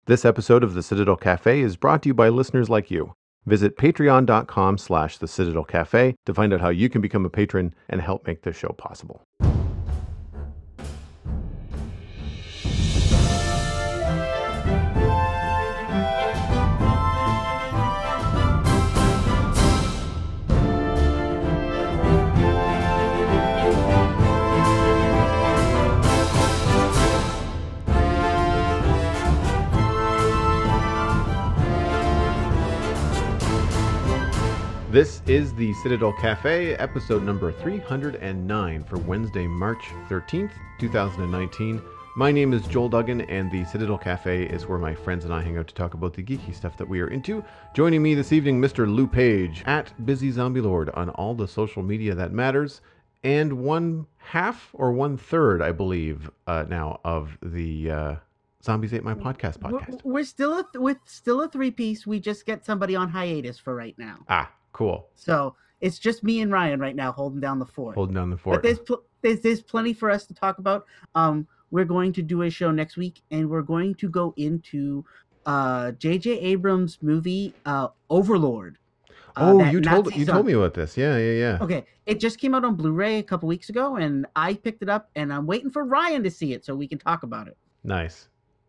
This episode of the Citadel Cafe is brought to you by listeners like you. Visit patreon.com/the Citadel Cafe to find out how you can become a patron and help make this show possible. This is the Citadel Cafe, episode number 309 for Wednesday, March 13th, 2019. My name is Joel Duggan, and the Citadel Cafe is where my friends and I hang out to talk about the geeky stuff that we are into. Joining me this evening, Mr. Lou Page, at Busy Zombie Lord on all the social media that matters, and 1/2 or 1/3, I believe, now of the Zombies Ate My Podcast. We're still a three-piece. We just get somebody on hiatus for right now. Ah, cool. So it's just me and Ryan right now holding down the fort. But there's plenty for us to talk about. We're going to do a show next week, and we're going to go into J.J. Abrams' movie Overlord. You told me about this. Yeah. Okay, it just came out on Blu-ray a couple weeks ago, and I picked it up, and I'm waiting for Ryan to see it so we can talk about it. Nice.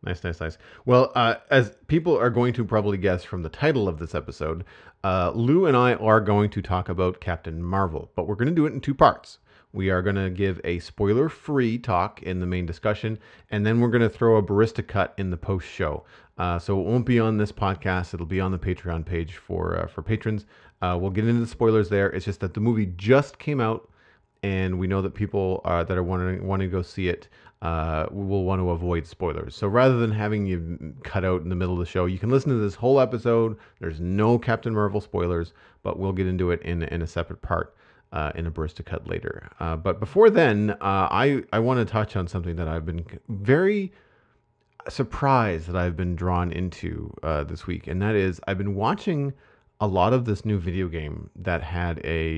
Well, as people are going to probably guess from the title of this episode, Lou and I are going to talk about Captain Marvel, but we're going to do it in two parts. We are going to give a spoiler-free talk in the main discussion, and then we're going to throw a barista cut in the post-show. So it won't be on this podcast. It'll be on the Patreon page for patrons. We'll get into the spoilers there. It's just that the movie just came out, and we know that people that are wanting to go see it will want to avoid spoilers. So rather than having you cut out in the middle of the show, you can listen to this whole episode. There's no Captain Marvel spoilers, but we'll get into it in a separate part in a barista cut later. But before then, I want to touch on something that I've been very surprised that I've been drawn into this week, and that is I've been watching a lot of this new video game that had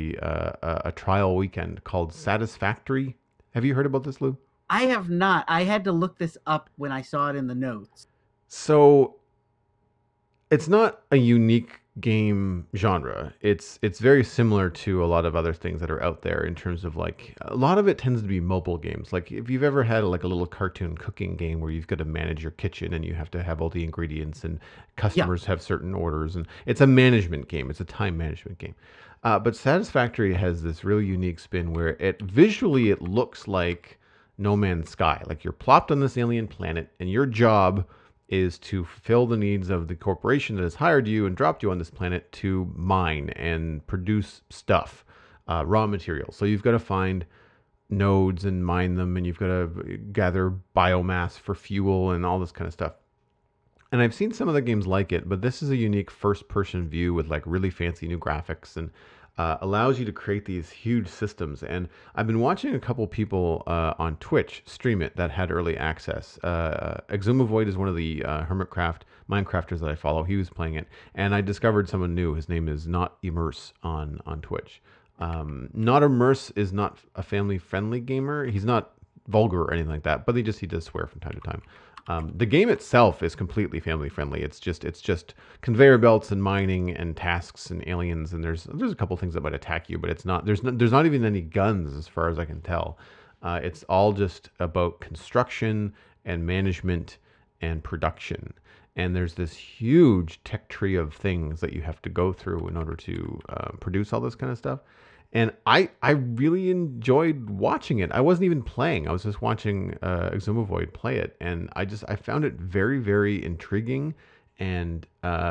a trial weekend called Satisfactory. Have you heard about this, Lou? I have not. I had to look this up when I saw it in the notes. So it's not a unique game genre. It's very similar to a lot of other things that are out there in terms of, like, a lot of it tends to be mobile games. Like if you've ever had like a little cartoon cooking game where you've got to manage your kitchen and you have to have all the ingredients and customers have certain orders, and it's a management game. It's a time management game. But Satisfactory has this really unique spin where it looks like No Man's Sky. Like you're plopped on this alien planet and your job is to fulfill the needs of the corporation that has hired you and dropped you on this planet to mine and produce stuff, raw materials. So you've got to find nodes and mine them, and you've got to gather biomass for fuel and all this kind of stuff. And I've seen some other games like it, but this is a unique first-person view with like really fancy new graphics and allows you to create these huge systems. And I've been watching a couple people on Twitch stream it that had early access. Exumavoid is one of the Hermitcraft Minecrafters that I follow. He was playing it, and I discovered someone new. His name is Not Immerse on Twitch. Not Immerse is not a family-friendly gamer. He's not vulgar or anything like that, but he does swear from time to time. The game itself is completely family friendly. It's just conveyor belts and mining and tasks and aliens, and there's a couple things that might attack you, but it's not there's not even any guns as far as I can tell. It's all just about construction and management and production. And there's this huge tech tree of things that you have to go through in order to produce all this kind of stuff. And I really enjoyed watching it. I wasn't even playing. I was just watching Exumavoid play it. And I found it very, very intriguing. And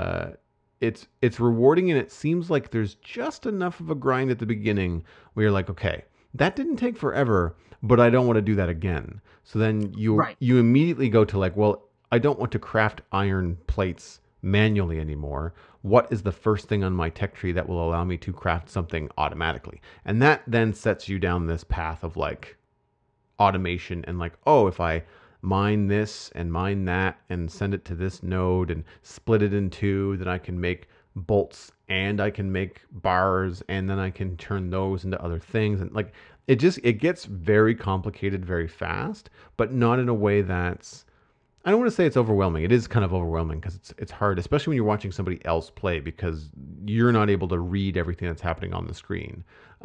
it's rewarding. And it seems like there's just enough of a grind at the beginning where you're like, okay, that didn't take forever, but I don't want to do that again. So then you immediately go to like, well, I don't want to craft iron plates manually anymore. What is the first thing on my tech tree that will allow me to craft something automatically? And that then sets you down this path of like automation and like, oh, if I mine this and mine that and send it to this node and split it in two, then I can make bolts and I can make bars and then I can turn those into other things. And like, it gets very complicated very fast, but not in a way that's I don't want to say it's overwhelming. It is kind of overwhelming because it's hard, especially when you're watching somebody else play because you're not able to read everything that's happening on the screen.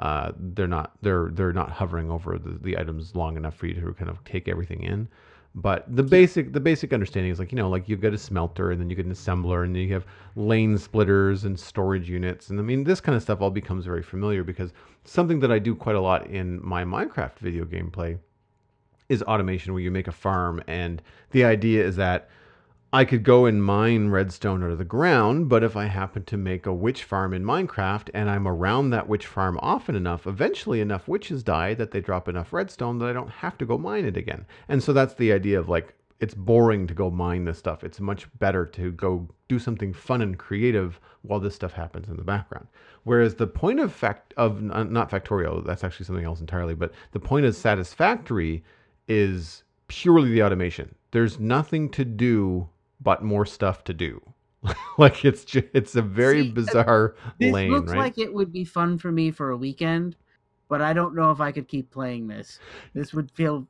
They're not hovering over the items long enough for you to kind of take everything in. But the basic understanding is like like you've got a smelter and then you get an assembler and then you have lane splitters and storage units and I mean this kind of stuff all becomes very familiar because something that I do quite a lot in my Minecraft video gameplay is automation where you make a farm and the idea is that I could go and mine redstone out of the ground, but if I happen to make a witch farm in Minecraft and I'm around that witch farm often enough, eventually enough witches die that they drop enough redstone that I don't have to go mine it again. And so that's the idea of like it's boring to go mine this stuff. It's much better to go do something fun and creative while this stuff happens in the background. Whereas the point of not Factorio, that's actually something else entirely, but the point of Satisfactory is purely the automation. There's nothing to do but more stuff to do. Like it's a very bizarre lane. This looks right? like it would be fun for me for a weekend, but I don't know if I could keep playing this. This would feel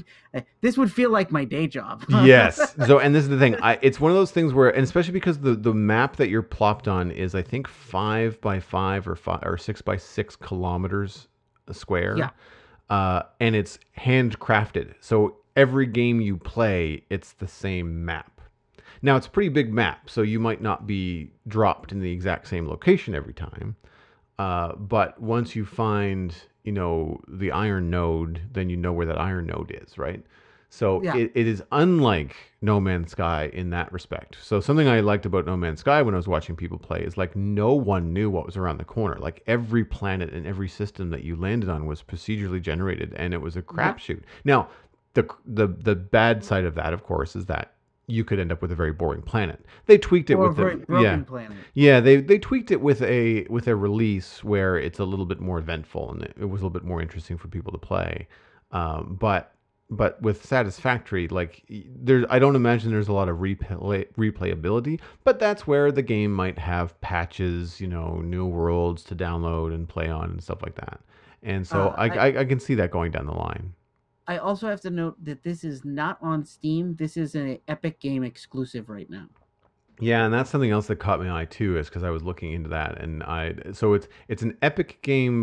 like my day job. Yes. So, and this is the thing. It's one of those things where, and especially because the map that you're plopped on is, I think, 5 by 5 or 6 by 6 kilometers square. Yeah. And it's handcrafted. So every game you play, it's the same map. Now it's a pretty big map, so you might not be dropped in the exact same location every time. But once you find, the iron node, then you know where that iron node is, right? So Yeah. it is unlike No Man's Sky in that respect. So something I liked about No Man's Sky when I was watching people play is like no one knew what was around the corner. Like every planet and every system that you landed on was procedurally generated, and it was a crapshoot. Now, the bad side of that, of course, is that you could end up with a very boring planet. They tweaked it Or with a very broken planet. Yeah, they tweaked it with a release where it's a little bit more eventful and it was a little bit more interesting for people to play. But with Satisfactory, like I don't imagine there's a lot of replayability, but that's where the game might have patches, new worlds to download and play on and stuff like that. And so I can see that going down the line. I also have to note that this is not on Steam. This is an Epic Game exclusive right now. Yeah, and that's something else that caught my eye too, is because I was looking into that, and so it's an Epic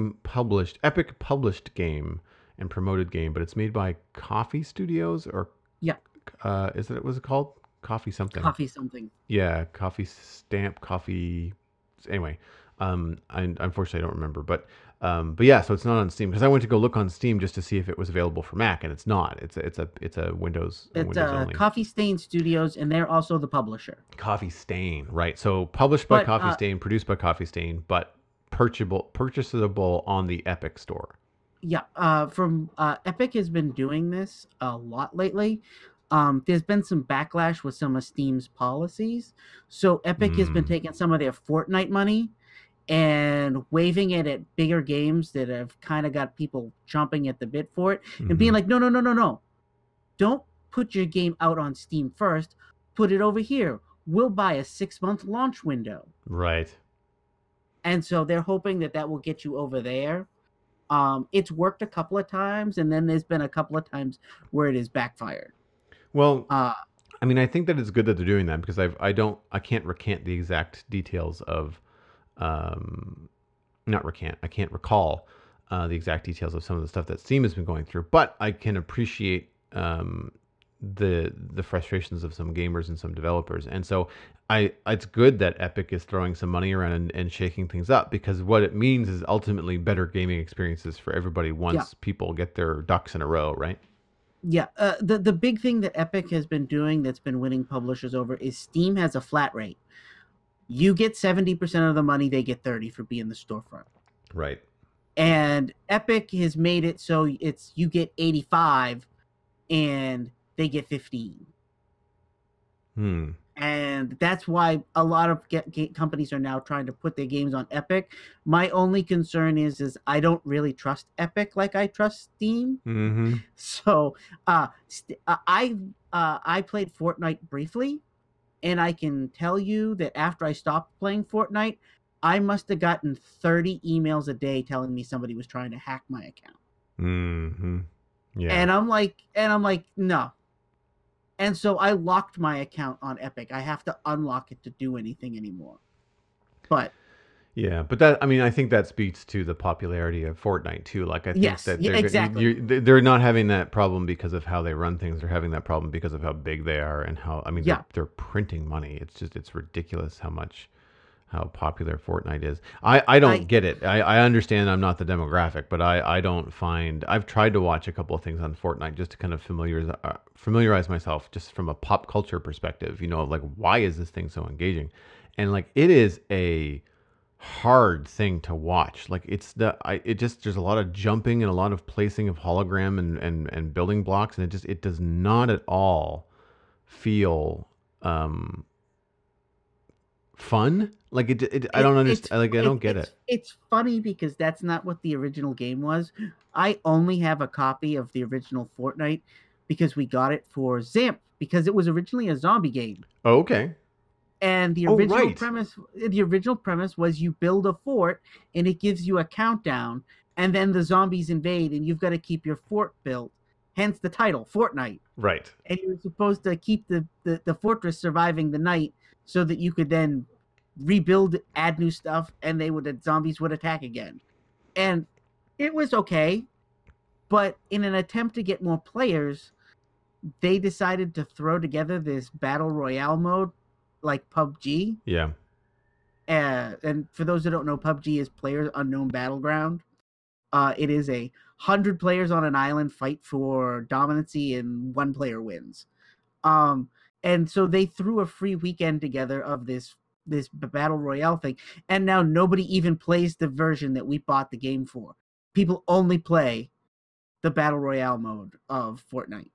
published game and promoted game, but it's made by Coffee Studios or yeah, was it called Coffee something? Coffee something. Yeah, Coffee Stamp, Coffee. Anyway, unfortunately I don't remember, but yeah, so it's not on Steam because I went to go look on Steam just to see if it was available for Mac, and it's not. It's a Windows. It's only. Coffee Stain Studios, and they're also the publisher. Coffee Stain, right? So published by Coffee Stain, produced by Coffee Stain, but purchasable on the Epic Store. Yeah, Epic has been doing this a lot lately. There's been some backlash with some of Steam's policies, so Epic has been taking some of their Fortnite money and waving it at bigger games that have kind of got people chomping at the bit for it and being like, no. Don't put your game out on Steam first. Put it over here. We'll buy a 6-month launch window. Right. And so they're hoping that will get you over there. It's worked a couple of times, and then there's been a couple of times where it has backfired. Well, I mean, I think that it's good that they're doing that because I can't recant the exact details of I can't recall the exact details of some of the stuff that Steam has been going through, but I can appreciate the frustrations of some gamers and some developers. And so it's good that Epic is throwing some money around and shaking things up, because what it means is ultimately better gaming experiences for everybody once people get their ducks in a row, right? Yeah, the big thing that Epic has been doing that's been winning publishers over is Steam has a flat rate. You get 70% of the money, they get 30% for being the storefront. Right. And Epic has made it so you get 85 and they get 15. And that's why a lot of companies are now trying to put their games on Epic. My only concern is I don't really trust Epic like I trust Steam. Mm-hmm. So I played Fortnite briefly, and I can tell you that after I stopped playing Fortnite, I must have gotten 30 emails a day telling me somebody was trying to hack my account. Mm-hmm. Yeah. And I'm like, no. And so I locked my account on Epic. I have to unlock it to do anything anymore. But yeah, but that, I mean, I think that speaks to the popularity of Fortnite too. Like, I think that they're not having that problem because of how they run things. They're having that problem because of how big they are and how, I mean, they're printing money. It's ridiculous how popular Fortnite is. I don't get it. I understand I'm not the demographic, but I don't find, I've tried to watch a couple of things on Fortnite just to kind of familiarize myself just from a pop culture perspective, like, why is this thing so engaging? And like, it is a hard thing to watch. Like, there's a lot of jumping and a lot of placing of hologram and building blocks, and it does not at all feel fun. Like, I don't understand. Like, I don't get it. It's funny because that's not what the original game was. I only have a copy of the original Fortnite because we got it for Zamp, because it was originally a zombie game. Oh, okay. And the original premise was you build a fort and it gives you a countdown, and then the zombies invade and you've got to keep your fort built. Hence the title, Fortnite. Right. And you're supposed to keep the fortress surviving the night so that you could then rebuild, add new stuff, and the zombies would attack again. And it was okay, but in an attempt to get more players, they decided to throw together this battle royale mode like PUBG. Yeah. And for those that don't know, PUBG is Players Unknown Battleground. It is 100 players on an island fight for dominancy, and one player wins. And so they threw a free weekend together of this battle royale thing, and now nobody even plays the version that we bought the game for. People only play the battle royale mode of Fortnite.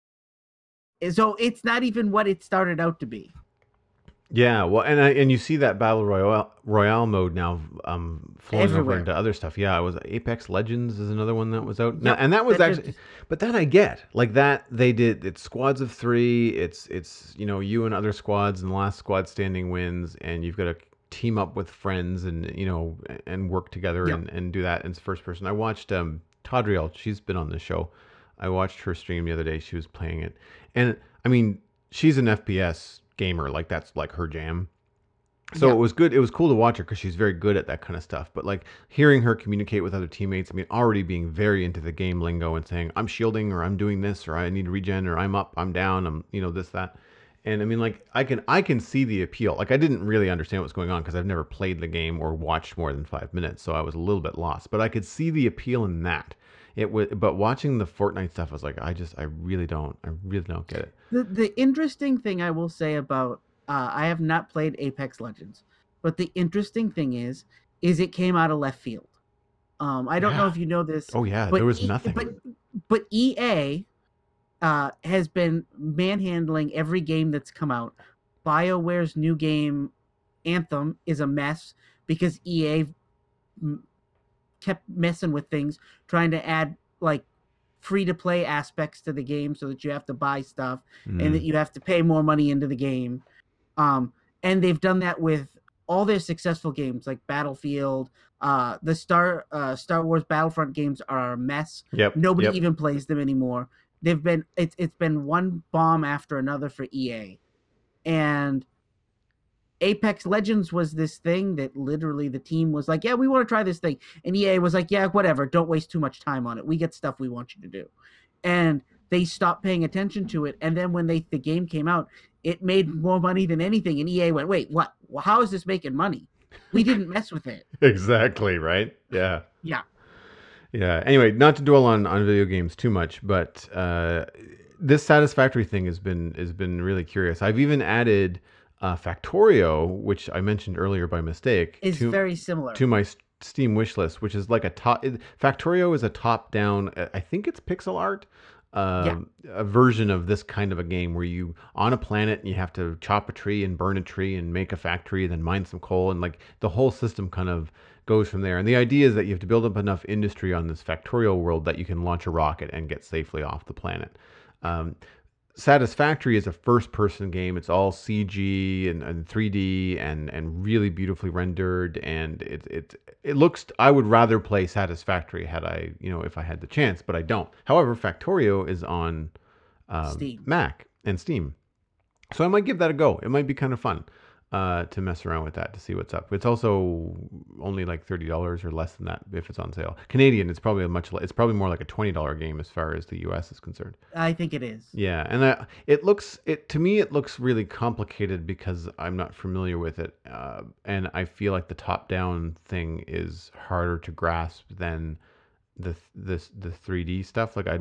So it's not even what it started out to be. Yeah, well, and you see that battle royale mode now flowing Everywhere. over into other stuff. Yeah, it was Apex Legends is another one that was out, now, and that was but that I get, like, that they did. It's squads of 3. It's you and other squads, and the last squad standing wins, and you've got to team up with friends and and work together and do that. And it's first person. I watched Tadriel. She's been on the show. I watched her stream the other day. She was playing it, and I mean, she's an FPS gamer, like, that's like her jam. So it was good. It was cool to watch her because she's very good at that kind of stuff. But like, hearing her communicate with other teammates, I mean, already being very into the game lingo and saying, I'm shielding, or I'm doing this, or I need to regen, or I'm up, I'm down, I'm this, that. And I mean, like, I can see the appeal. Like, I didn't really understand what's going on because I've never played the game or watched more than 5 minutes, so I was a little bit lost. But I could see the appeal in that. But watching the Fortnite stuff, I was like, I really don't get it. The interesting thing I will say about, I have not played Apex Legends, but the interesting thing is it came out of left field. I don't know if you know this. Oh yeah, there was nothing. But EA has been manhandling every game that's come out. BioWare's new game, Anthem, is a mess because EA kept messing with things, trying to add like free-to-play aspects to the game so that you have to buy stuff and that you have to pay more money into the game. And they've done that with all their successful games like Battlefield. The Star Wars Battlefront games are a mess. Nobody even plays them anymore. It's been one bomb after another for EA. And Apex Legends was this thing that literally the team was like, yeah, we want to try this thing. And EA was like, yeah, whatever. Don't waste too much time on it. We get stuff we want you to do. And they stopped paying attention to it. And then when the game came out, it made more money than anything. And EA went, wait, what? Well, how is this making money? We didn't mess with it. Exactly, right? Yeah. Yeah. Yeah. Anyway, not to dwell on video games too much, but this Satisfactory thing has been really curious. I've even added Factorio, which I mentioned earlier by mistake, is very similar to my Steam wish list, which is like Factorio is a top-down, I think it's pixel art, a version of this kind of a game where you on a planet and you have to chop a tree and burn a tree and make a factory and then mine some coal, and like the whole system kind of goes from there. And the idea is that you have to build up enough industry on this Factorio world that you can launch a rocket and get safely off the planet. Satisfactory is a first-person game. It's all CG and 3D and really beautifully rendered, and it looks. I would rather play Satisfactory had I, if I had the chance, but I don't. However, Factorio is on Steam. Mac, and Steam. So I might give that a go. It might be kind of fun to mess around with that to see what's up. It's also only like $30 or less than that if it's on sale. Canadian, it's probably it's probably more like a $20 game as far as the US is concerned. I think it is. Yeah, and to me it looks really complicated because I'm not familiar with it, and I feel like the top-down thing is harder to grasp than the 3D stuff. Like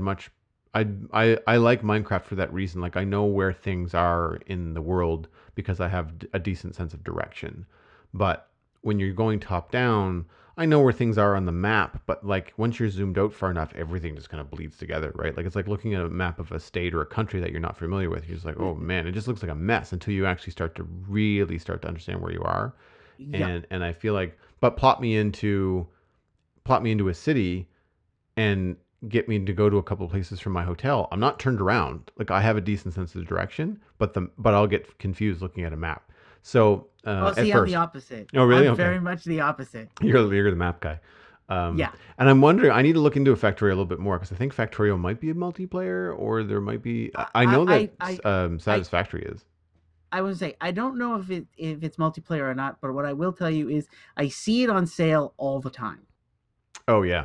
I like Minecraft for that reason. Like I know where things are in the world because I have a decent sense of direction. But when you're going top down, I know where things are on the map, but like once you're zoomed out far enough, everything just kind of bleeds together, right? Like it's like looking at a map of a state or a country that you're not familiar with. You're just like, oh man, it just looks like a mess until you actually start to understand where you are. Yeah. And I feel like, but plot me into a city and get me to go to a couple of places from my hotel. I'm not turned around. Like I have a decent sense of direction, but I'll get confused looking at a map. So I'm the opposite. Oh, really? I'm very much the opposite. You're the map guy. Yeah. And I'm wondering, I need to look into a Factorio a little bit more because I think Factorio might be a multiplayer, or there might be. I know that Satisfactory is. I would say I don't know if it's multiplayer or not, but what I will tell you is I see it on sale all the time. Oh yeah.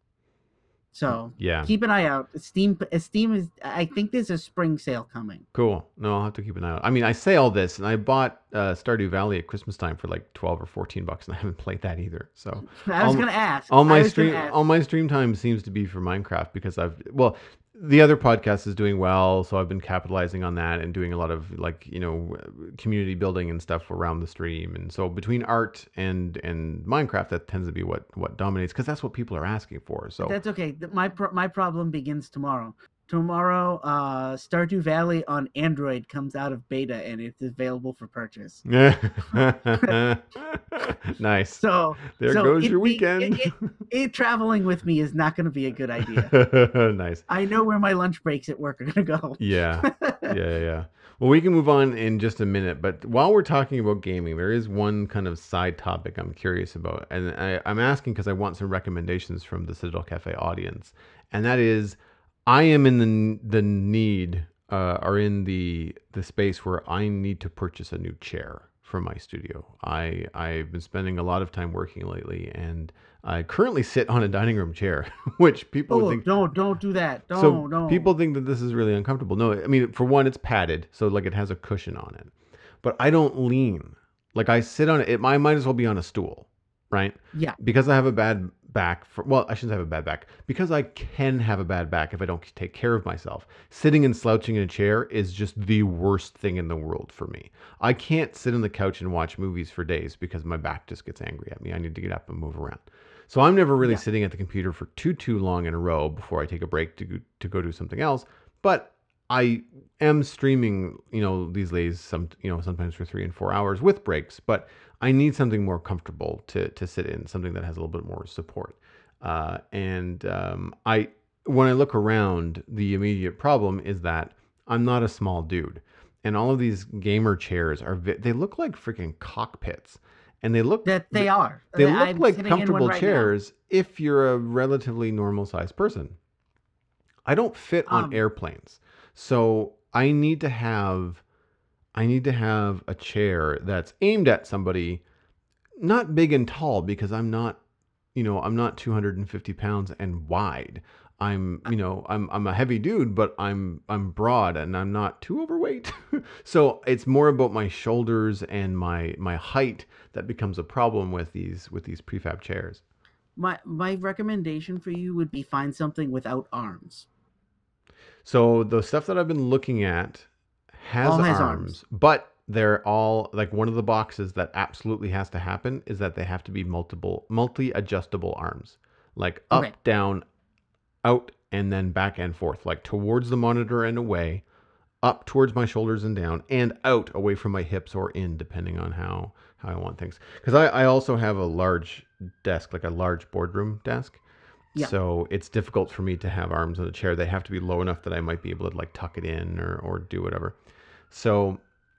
So yeah, keep an eye out. Steam is. I think there's a spring sale coming. Cool. No, I'll have to keep an eye out. I mean, I say all this, and I bought Stardew Valley at Christmas time for like $12 or $14, and I haven't played that either. So I was gonna ask. All my stream time seems to be for Minecraft because the other podcast is doing well, so I've been capitalizing on that and doing a lot of community building and stuff around the stream. And so between art and Minecraft, that tends to be what dominates because that's what people are asking for. So that's okay. My problem begins tomorrow. Tomorrow, Stardew Valley on Android comes out of beta and it's available for purchase. Nice. So there goes your weekend. Traveling with me is not going to be a good idea. Nice. I know where my lunch breaks at work are going to go. Yeah. Well, we can move on in just a minute, but while we're talking about gaming, there is one kind of side topic I'm curious about, and I'm asking because I want some recommendations from the Citadel Cafe audience, and that is, I am in the need or in the space where I need to purchase a new chair for my studio. I've been spending a lot of time working lately, and I currently sit on a dining room chair, which people would think. Don't do that. Don't. People think that this is really uncomfortable. No, I mean, for one, it's padded, so like it has a cushion on it. But I don't lean. Like I sit on it. I might as well be on a stool, right? Yeah. Because I have a bad back. I shouldn't have a bad back. Because I can have a bad back if I don't take care of myself. Sitting and slouching in a chair is just the worst thing in the world for me. I can't sit on the couch and watch movies for days because my back just gets angry at me. I need to get up and move around. So I'm never really sitting at the computer for too long in a row before I take a break to go do something else. But I am streaming, these days, sometimes for 3 and 4 hours with breaks, but I need something more comfortable to sit in, something that has a little bit more support. When I look around, the immediate problem is that I'm not a small dude, and all of these gamer chairs they look like freaking cockpits. And they look that they are. They look like comfortable chairs if you're a relatively normal sized person. I don't fit on airplanes. So I need to have a chair that's aimed at somebody not big and tall because I'm not 250 pounds and wide. I'm a heavy dude, but I'm broad and I'm not too overweight. So it's more about my shoulders and my height that becomes a problem with these prefab chairs. My recommendation for you would be find something without arms. So the stuff that I've been looking at has arms, but they're all like, one of the boxes that absolutely has to happen is that they have to be multi-adjustable arms, like up, down, out, and then back and forth, like towards the monitor and away, up towards my shoulders and down, and out away from my hips or in, depending on how I want things. Because I also have a large desk, like a large boardroom desk. Yeah. So it's difficult for me to have arms on the chair. They have to be low enough that I might be able to like tuck it in or do whatever. So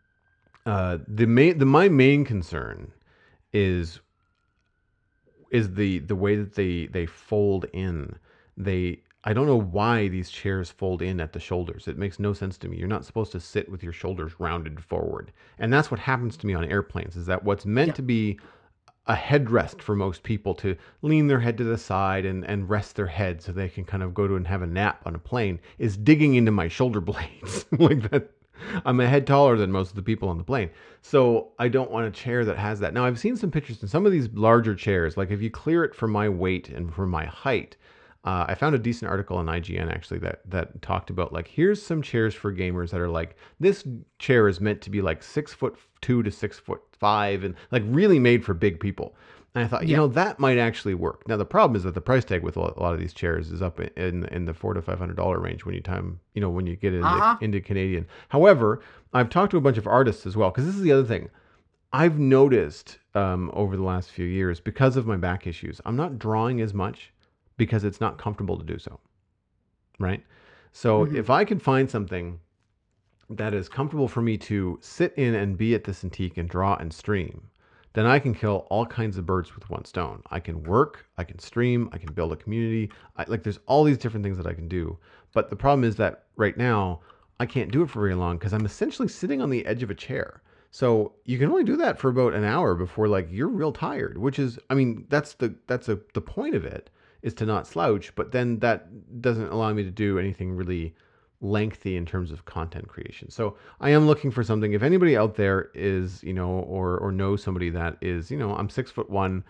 my main concern is the way that they fold in. I don't know why these chairs fold in at the shoulders. It makes no sense to me. You're not supposed to sit with your shoulders rounded forward. And that's what happens to me on airplanes, is that what's meant Yeah. to be a headrest for most people to lean their head to the side and rest their head so they can kind of go to and have a nap on a plane is digging into my shoulder blades like that. I'm a head taller than most of the people on the plane. So I don't want a chair that has that. Now I've seen some pictures in some of these larger chairs, like if you clear it for my weight and for my height, I found a decent article on IGN actually that talked about like, here's some chairs for gamers that are like, this chair is meant to be like 6'2" to 6'5" and like really made for big people. And I thought, that might actually work. Now the problem is that the price tag with a lot of these chairs is up in the $400 to $500 range when you get into Canadian. However, I've talked to a bunch of artists as well, because this is the other thing. I've noticed over the last few years, because of my back issues, I'm not drawing as much because it's not comfortable to do so, right? So if I can find something that is comfortable for me to sit in and be at the Cintiq and draw and stream, then I can kill all kinds of birds with one stone. I can work, I can stream, I can build a community. There's all these different things that I can do. But the problem is that right now, I can't do it for very long because I'm essentially sitting on the edge of a chair. So you can only do that for about an hour before like you're real tired, which is, I mean, that's the point of it, is to not slouch, but then that doesn't allow me to do anything really lengthy in terms of content creation. So I am looking for something. If anybody out there is, or knows somebody that is, I'm 6'1",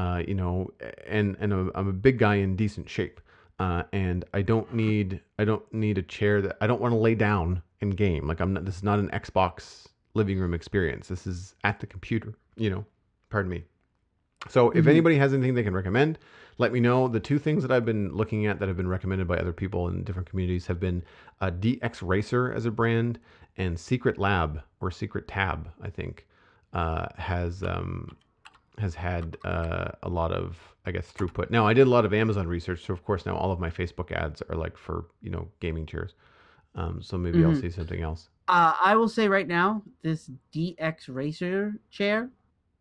and I'm a big guy in decent shape, and I don't need a chair that I don't want to lay down and game. Like this is not an Xbox living room experience. This is at the computer. Pardon me. So if anybody has anything they can recommend, let me know. The two things that I've been looking at that have been recommended by other people in different communities have been DX Racer as a brand, and Secret Lab, or Secret Tab, I think, has had a lot of, I guess, throughput. Now, I did a lot of Amazon research, so of course now all of my Facebook ads are like for, gaming chairs. So maybe I'll see something else. I will say right now, this DX Racer chair,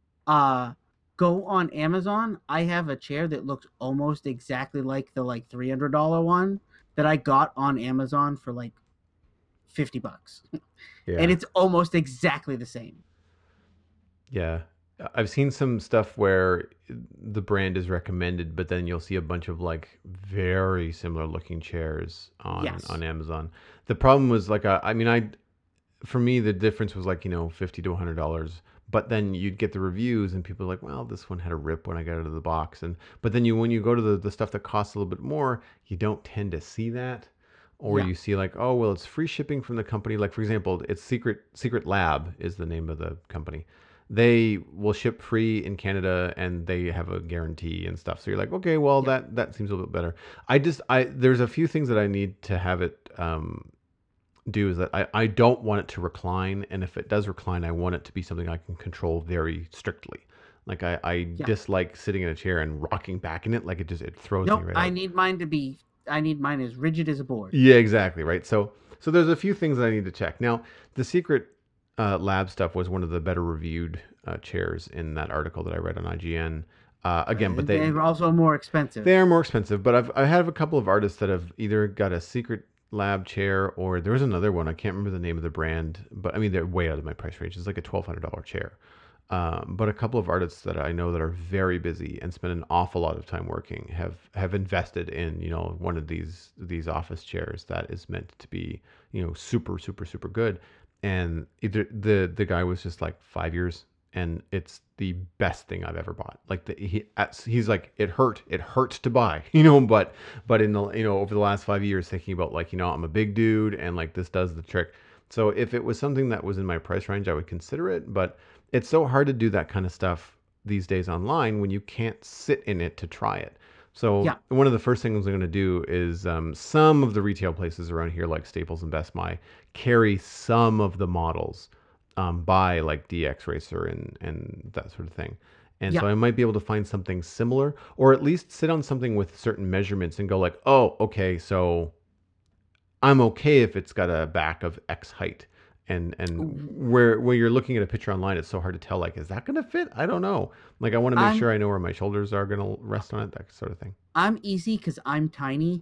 go on Amazon. I have a chair that looks almost exactly like the $300 one that I got on Amazon for like $50. Yeah. And it's almost exactly the same. Yeah. I've seen some stuff where the brand is recommended, but then you'll see a bunch of like very similar looking chairs on Amazon. The problem was like, for me, the difference was like, $50 to $100. But then you'd get the reviews and people are like, well, this one had a rip when I got it out of the box. But then when you go to the stuff that costs a little bit more, you don't tend to see that. Or you see like, oh, well, it's free shipping from the company. Like, for example, it's Secret Lab is the name of the company. They will ship free in Canada and they have a guarantee and stuff. So you're like, okay, well, that seems a little bit better. There's a few things that I need to have it do, is that I don't want it to recline, and if it does recline, I want it to be something I can control very strictly. Like I dislike sitting in a chair and rocking back in it. Like it throws me right out. I need mine as rigid as a board. Yeah, exactly, right. So there's a few things that I need to check. Now, the Secret Lab stuff was one of the better reviewed chairs in that article that I read on IGN. Again, but they're also more expensive. They are more expensive, but I have a couple of artists that have either got a Secret Lab chair, or there was another one, I can't remember the name of the brand, but I mean, they're way out of my price range. It's like a $1,200 chair. But a couple of artists that I know that are very busy and spend an awful lot of time working have invested in, one of these office chairs that is meant to be, super, super, super good. And either the guy was just like 5 years, and it's the best thing I've ever bought. Like he's like, it hurts to buy, but in the, over the last 5 years, thinking about like, I'm a big dude and like this does the trick. So if it was something that was in my price range, I would consider it, but it's so hard to do that kind of stuff these days online when you can't sit in it to try it. So one of the first things I'm going to do is some of the retail places around here, like Staples and Best Buy, carry some of the models by like DX Racer and that sort of thing. And so I might be able to find something similar, or at least sit on something with certain measurements and go like, oh, okay, so I'm okay if it's got a back of X height. And where you're looking at a picture online, it's so hard to tell, like, is that going to fit? I don't know. Like, I want to make sure I know where my shoulders are going to rest on it, that sort of thing. I'm easy because I'm tiny.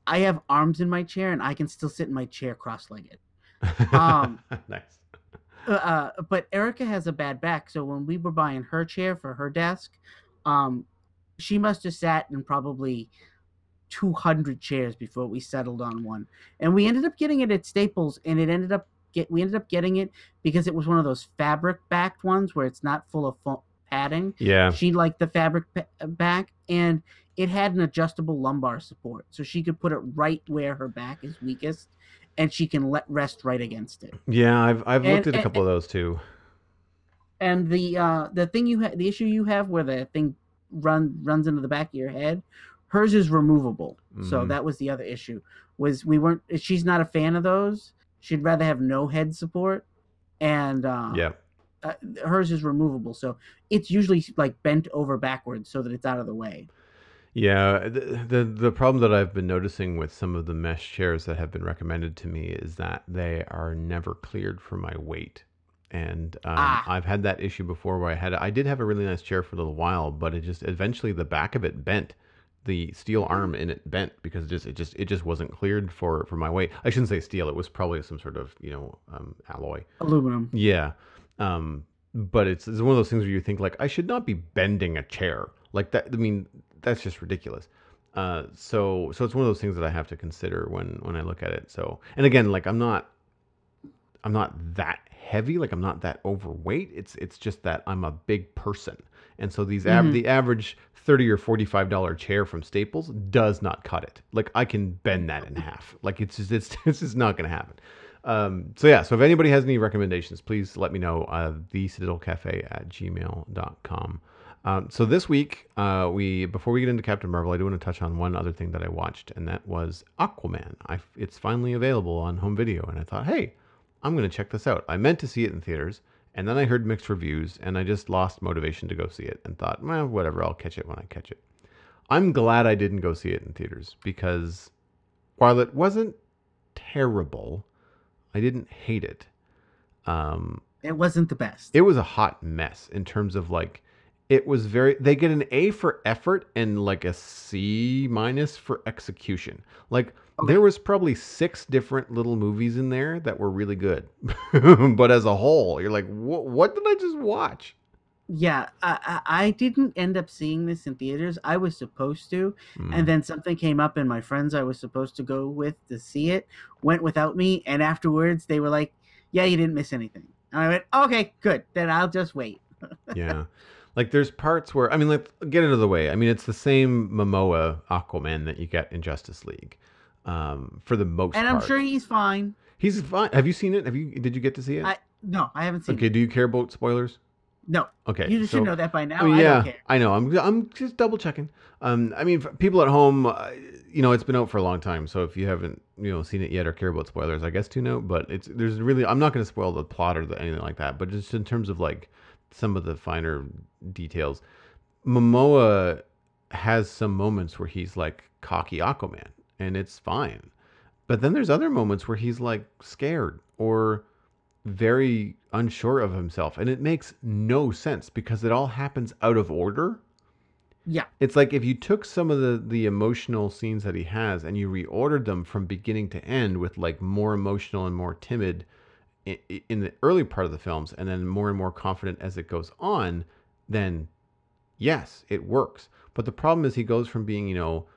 I have arms in my chair and I can still sit in my chair cross-legged. Nice. But Erica has a bad back, so when we were buying her chair for her desk, she must have sat in probably 200 chairs before we settled on one. And we ended up getting it at Staples, and we ended up getting it because it was one of those fabric backed ones where it's not full of padding. Yeah. She liked the fabric back, and it had an adjustable lumbar support, so she could put it right where her back is weakest, and she can rest right against it. Yeah, I've looked at a couple of those too. And the thing the issue you have where the thing runs into the back of your head, hers is removable. So that was the other issue. She's not a fan of those. She'd rather have no head support, and hers is removable. So it's usually like bent over backwards so that it's out of the way. Yeah, the problem that I've been noticing with some of the mesh chairs that have been recommended to me is that they are never cleared for my weight. And I've had that issue before where I did have a really nice chair for a little while, but it just eventually the back of it bent. The steel arm in it bent because it just wasn't cleared for my weight. I shouldn't say steel; it was probably some sort of alloy, aluminum. Yeah, but it's one of those things where you think like I should not be bending a chair like that. I mean, that's just ridiculous. So it's one of those things that I have to consider when I look at it. So, and again, like I'm not that heavy, like I'm not that overweight. It's just that I'm a big person. And so the average $30 or $45 chair from Staples does not cut it. Like I can bend that in half. Like it's just not going to happen. So if anybody has any recommendations, please let me know. thecitadelcafe@gmail.com. So this week, before we get into Captain Marvel, I do want to touch on one other thing that I watched, and that was Aquaman. It's finally available on home video, and I thought, hey, I'm going to check this out. I meant to see it in theaters, and then I heard mixed reviews, and I just lost motivation to go see it and thought, well, whatever, I'll catch it when I catch it. I'm glad I didn't go see it in theaters because while it wasn't terrible, I didn't hate it. It wasn't the best. It was a hot mess in terms of like, they get an A for effort and like a C- for execution. Like, there was probably 6 different little movies in there that were really good. But as a whole, you're like, what did I just watch? Yeah, I didn't end up seeing this in theaters. I was supposed to. And then something came up, and my friends I was supposed to go with to see it went without me. And afterwards, they were like, yeah, you didn't miss anything. And I went, okay, good. Then I'll just wait. Yeah. Like, there's parts where, I mean, like, get it out of the way. I mean, it's the same Momoa Aquaman that you get in Justice League. For the most part. And I'm sure he's fine. He's fine. Have you seen it? Did you get to see it? No, I haven't seen it. Okay, do you care about spoilers? No. Okay. You should know that by now. I don't care. I know. I'm just double checking. I mean, for people at home, it's been out for a long time. So if you haven't, seen it yet or care about spoilers, I guess to know. But I'm not going to spoil the plot or anything like that. But just in terms of like some of the finer details, Momoa has some moments where he's like cocky Aquaman. And it's fine. But then there's other moments where he's like scared or very unsure of himself. And it makes no sense because it all happens out of order. Yeah. It's like if you took some of the emotional scenes that he has and you reordered them from beginning to end with like more emotional and more timid in the early part of the films and then more and more confident as it goes on, then yes, it works. But the problem is he goes from being,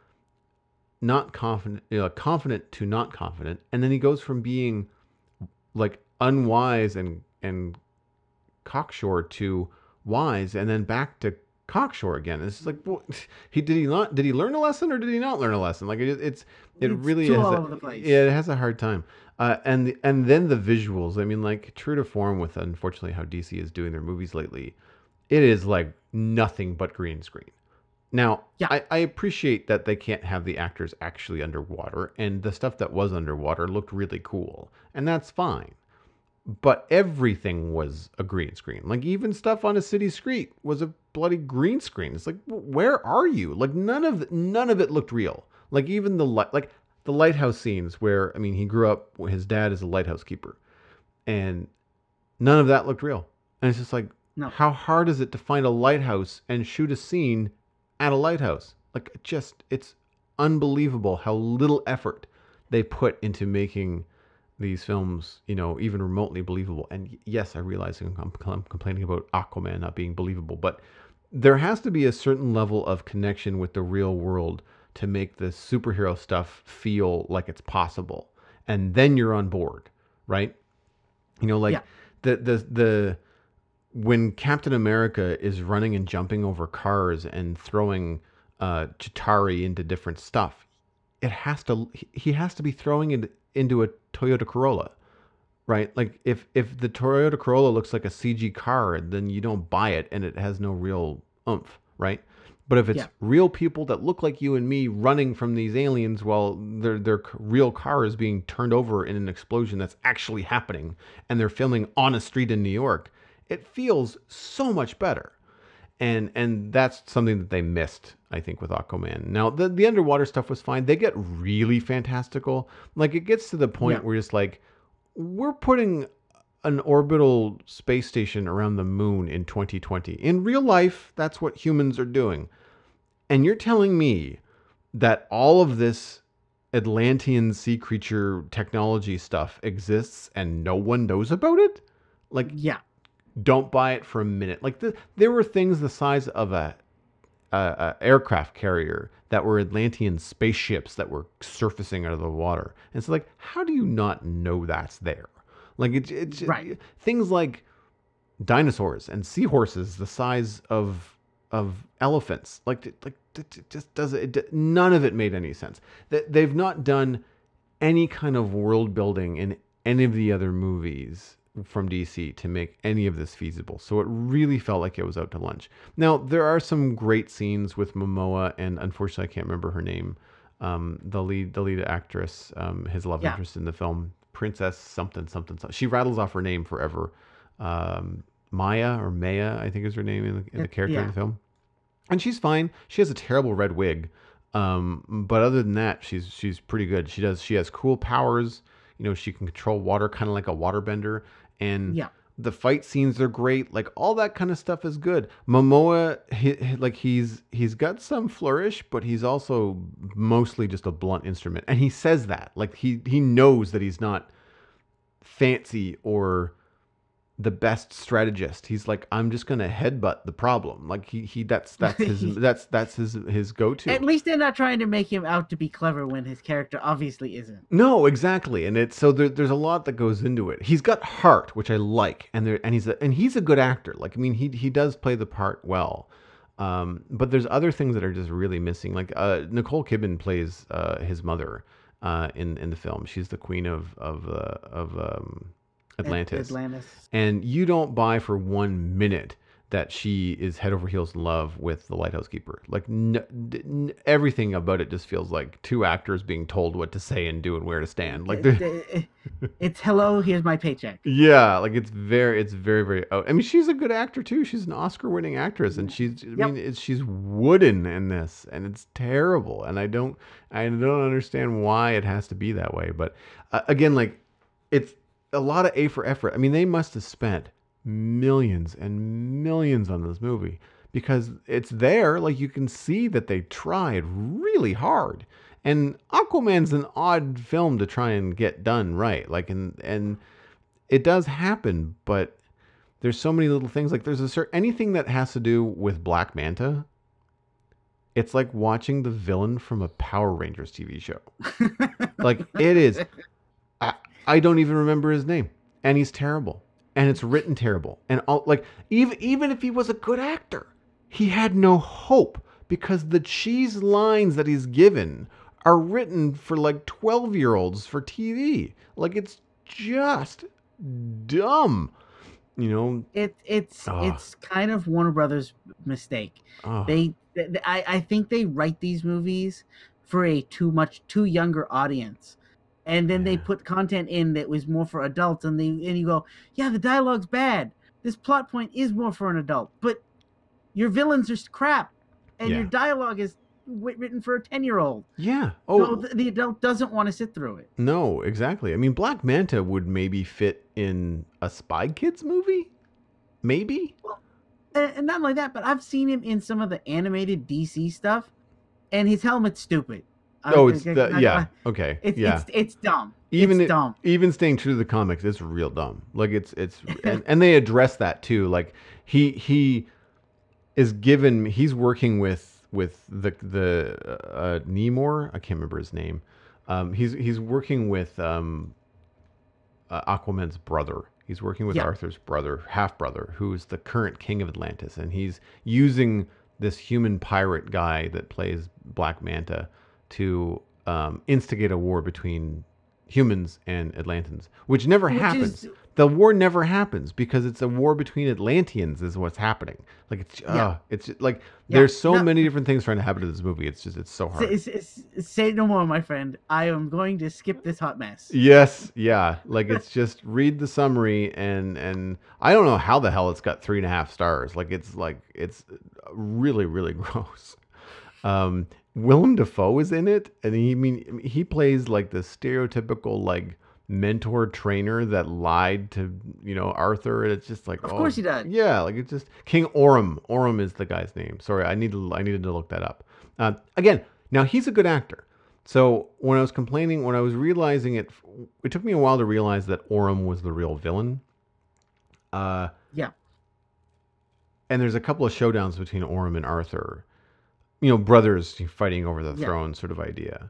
not confident, confident to not confident, and then he goes from being like unwise and cocksure to wise, and then back to cocksure again. It's just like, did he learn a lesson or did he not learn a lesson? Like it really is. It has a hard time. And then the visuals. I mean, like true to form with unfortunately how DC is doing their movies lately, it is like nothing but green screen. Now, yeah. I appreciate that they can't have the actors actually underwater, and the stuff that was underwater looked really cool, and that's fine. But everything was a green screen. Like, even stuff on a city street was a bloody green screen. It's like, where are you? Like, none of it looked real. Like, even the lighthouse scenes where, I mean, he grew up, his dad is a lighthouse keeper, and none of that looked real. And it's just like, no. How hard is it to find a lighthouse and shoot a scene at a lighthouse? Like, it's unbelievable how little effort they put into making these films, even remotely believable. And yes, I realize I'm complaining about Aquaman not being believable, but there has to be a certain level of connection with the real world to make the superhero stuff feel like it's possible. And then you're on board, right? Like the when Captain America is running and jumping over cars and throwing Chitauri into different stuff, he has to be throwing it into a Toyota Corolla, right? Like if the Toyota Corolla looks like a CG car, then you don't buy it and it has no real oomph, right? But if it's real people that look like you and me running from these aliens while their real car is being turned over in an explosion that's actually happening, and they're filming on a street in New York, it feels so much better. And that's something that they missed, I think, with Aquaman. Now, the underwater stuff was fine. They get really fantastical. Like, it gets to the point where it's like, we're putting an orbital space station around the moon in 2020. In real life, that's what humans are doing. And you're telling me that all of this Atlantean sea creature technology stuff exists and no one knows about it? Like, don't buy it for a minute. Like, there were things the size of a aircraft carrier that were Atlantean spaceships that were surfacing out of the water. And it's like, how do you not know that's there? Like, it's right. Things like dinosaurs and seahorses the size of elephants. Like it just doesn't. None of it made any sense. They've not done any kind of world building in any of the other movies from DC to make any of this feasible. So it really felt like it was out to lunch. Now, there are some great scenes with Momoa, and unfortunately I can't remember her name. The lead actress, his love interest in the film, Princess something. She rattles off her name forever. Maya, I think is her name in the character in the film. And she's fine. She has a terrible red wig. But other than that, she's pretty good. She has cool powers. She can control water kind of like a waterbender. And the fight scenes are great. Like, all that kind of stuff is good. Momoa, he's got some flourish, but he's also mostly just a blunt instrument. And he says that. Like, he knows that he's not fancy or the best strategist. He's like, I'm just gonna headbutt the problem. Like, that's his go-to. At least they're not trying to make him out to be clever when his character obviously isn't. No, exactly. And it's so there's a lot that goes into it. He's got heart, which I like, and he's a good actor. Like, I mean, he does play the part well. But there's other things that are just really missing. Like, Nicole Kidman plays his mother in the film. She's the queen of Atlantis. And you don't buy for 1 minute that she is head over heels in love with the lighthouse keeper. Like, everything about it just feels like two actors being told what to say and do and where to stand. Like, it's hello, here's my paycheck. Yeah, like, it's very, very. I mean, she's a good actor too. She's an Oscar-winning actress, and she's wooden in this, and it's terrible. And I don't understand why it has to be that way. But again, like, it's a lot of A for effort. I mean, they must have spent millions and millions on this movie because it's there. Like, you can see that they tried really hard. And Aquaman's an odd film to try and get done right. Like, and it does happen, but there's so many little things. Like, there's anything that has to do with Black Manta. It's like watching the villain from a Power Rangers TV show. Like, it is. I don't even remember his name, and he's terrible, and it's written terrible, and even if he was a good actor, he had no hope because the cheese lines that he's given are written for like 12-year-olds for TV. Like, it's just dumb, It's kind of Warner Brothers' mistake. I think they write these movies for a too younger audience. And then they put content in that was more for adults, and you go, yeah, the dialogue's bad. This plot point is more for an adult, but your villains are crap, and your dialogue is written for a 10-year-old. Yeah. Oh, so the adult doesn't want to sit through it. No, exactly. I mean, Black Manta would maybe fit in a Spy Kids movie, maybe. Well, and not like that, but I've seen him in some of the animated DC stuff, and his helmet's stupid. Oh, it's okay, it's dumb. Even dumb. Even staying true to the comics, it's real dumb. Like it's and they address that too. Like he is given. He's working with the Namor. I can't remember his name. He's working with Aquaman's brother. He's working with Arthur's brother, half brother, who's the current king of Atlantis, and he's using this human pirate guy that plays Black Manta to instigate a war between humans and Atlantans, which never happens. The war never happens because it's a war between Atlanteans is what's happening. Like it's like there's so many different things trying to happen to this movie. It's so hard. Say no more, my friend. I am going to skip this hot mess. Yes, yeah. Like it's just read the summary and I don't know how the hell it's got 3.5 stars. Like it's really really gross. Willem Dafoe is in it, and he plays like the stereotypical like mentor trainer that lied to Arthur, and it's just like of course he does. Yeah, like it's just King Orm. Orm is the guy's name. Sorry, I needed to look that up. Again, now he's a good actor. So when I was realizing it took me a while to realize that Orm was the real villain. Yeah. And there's a couple of showdowns between Orm and Arthur. Brothers fighting over the throne sort of idea.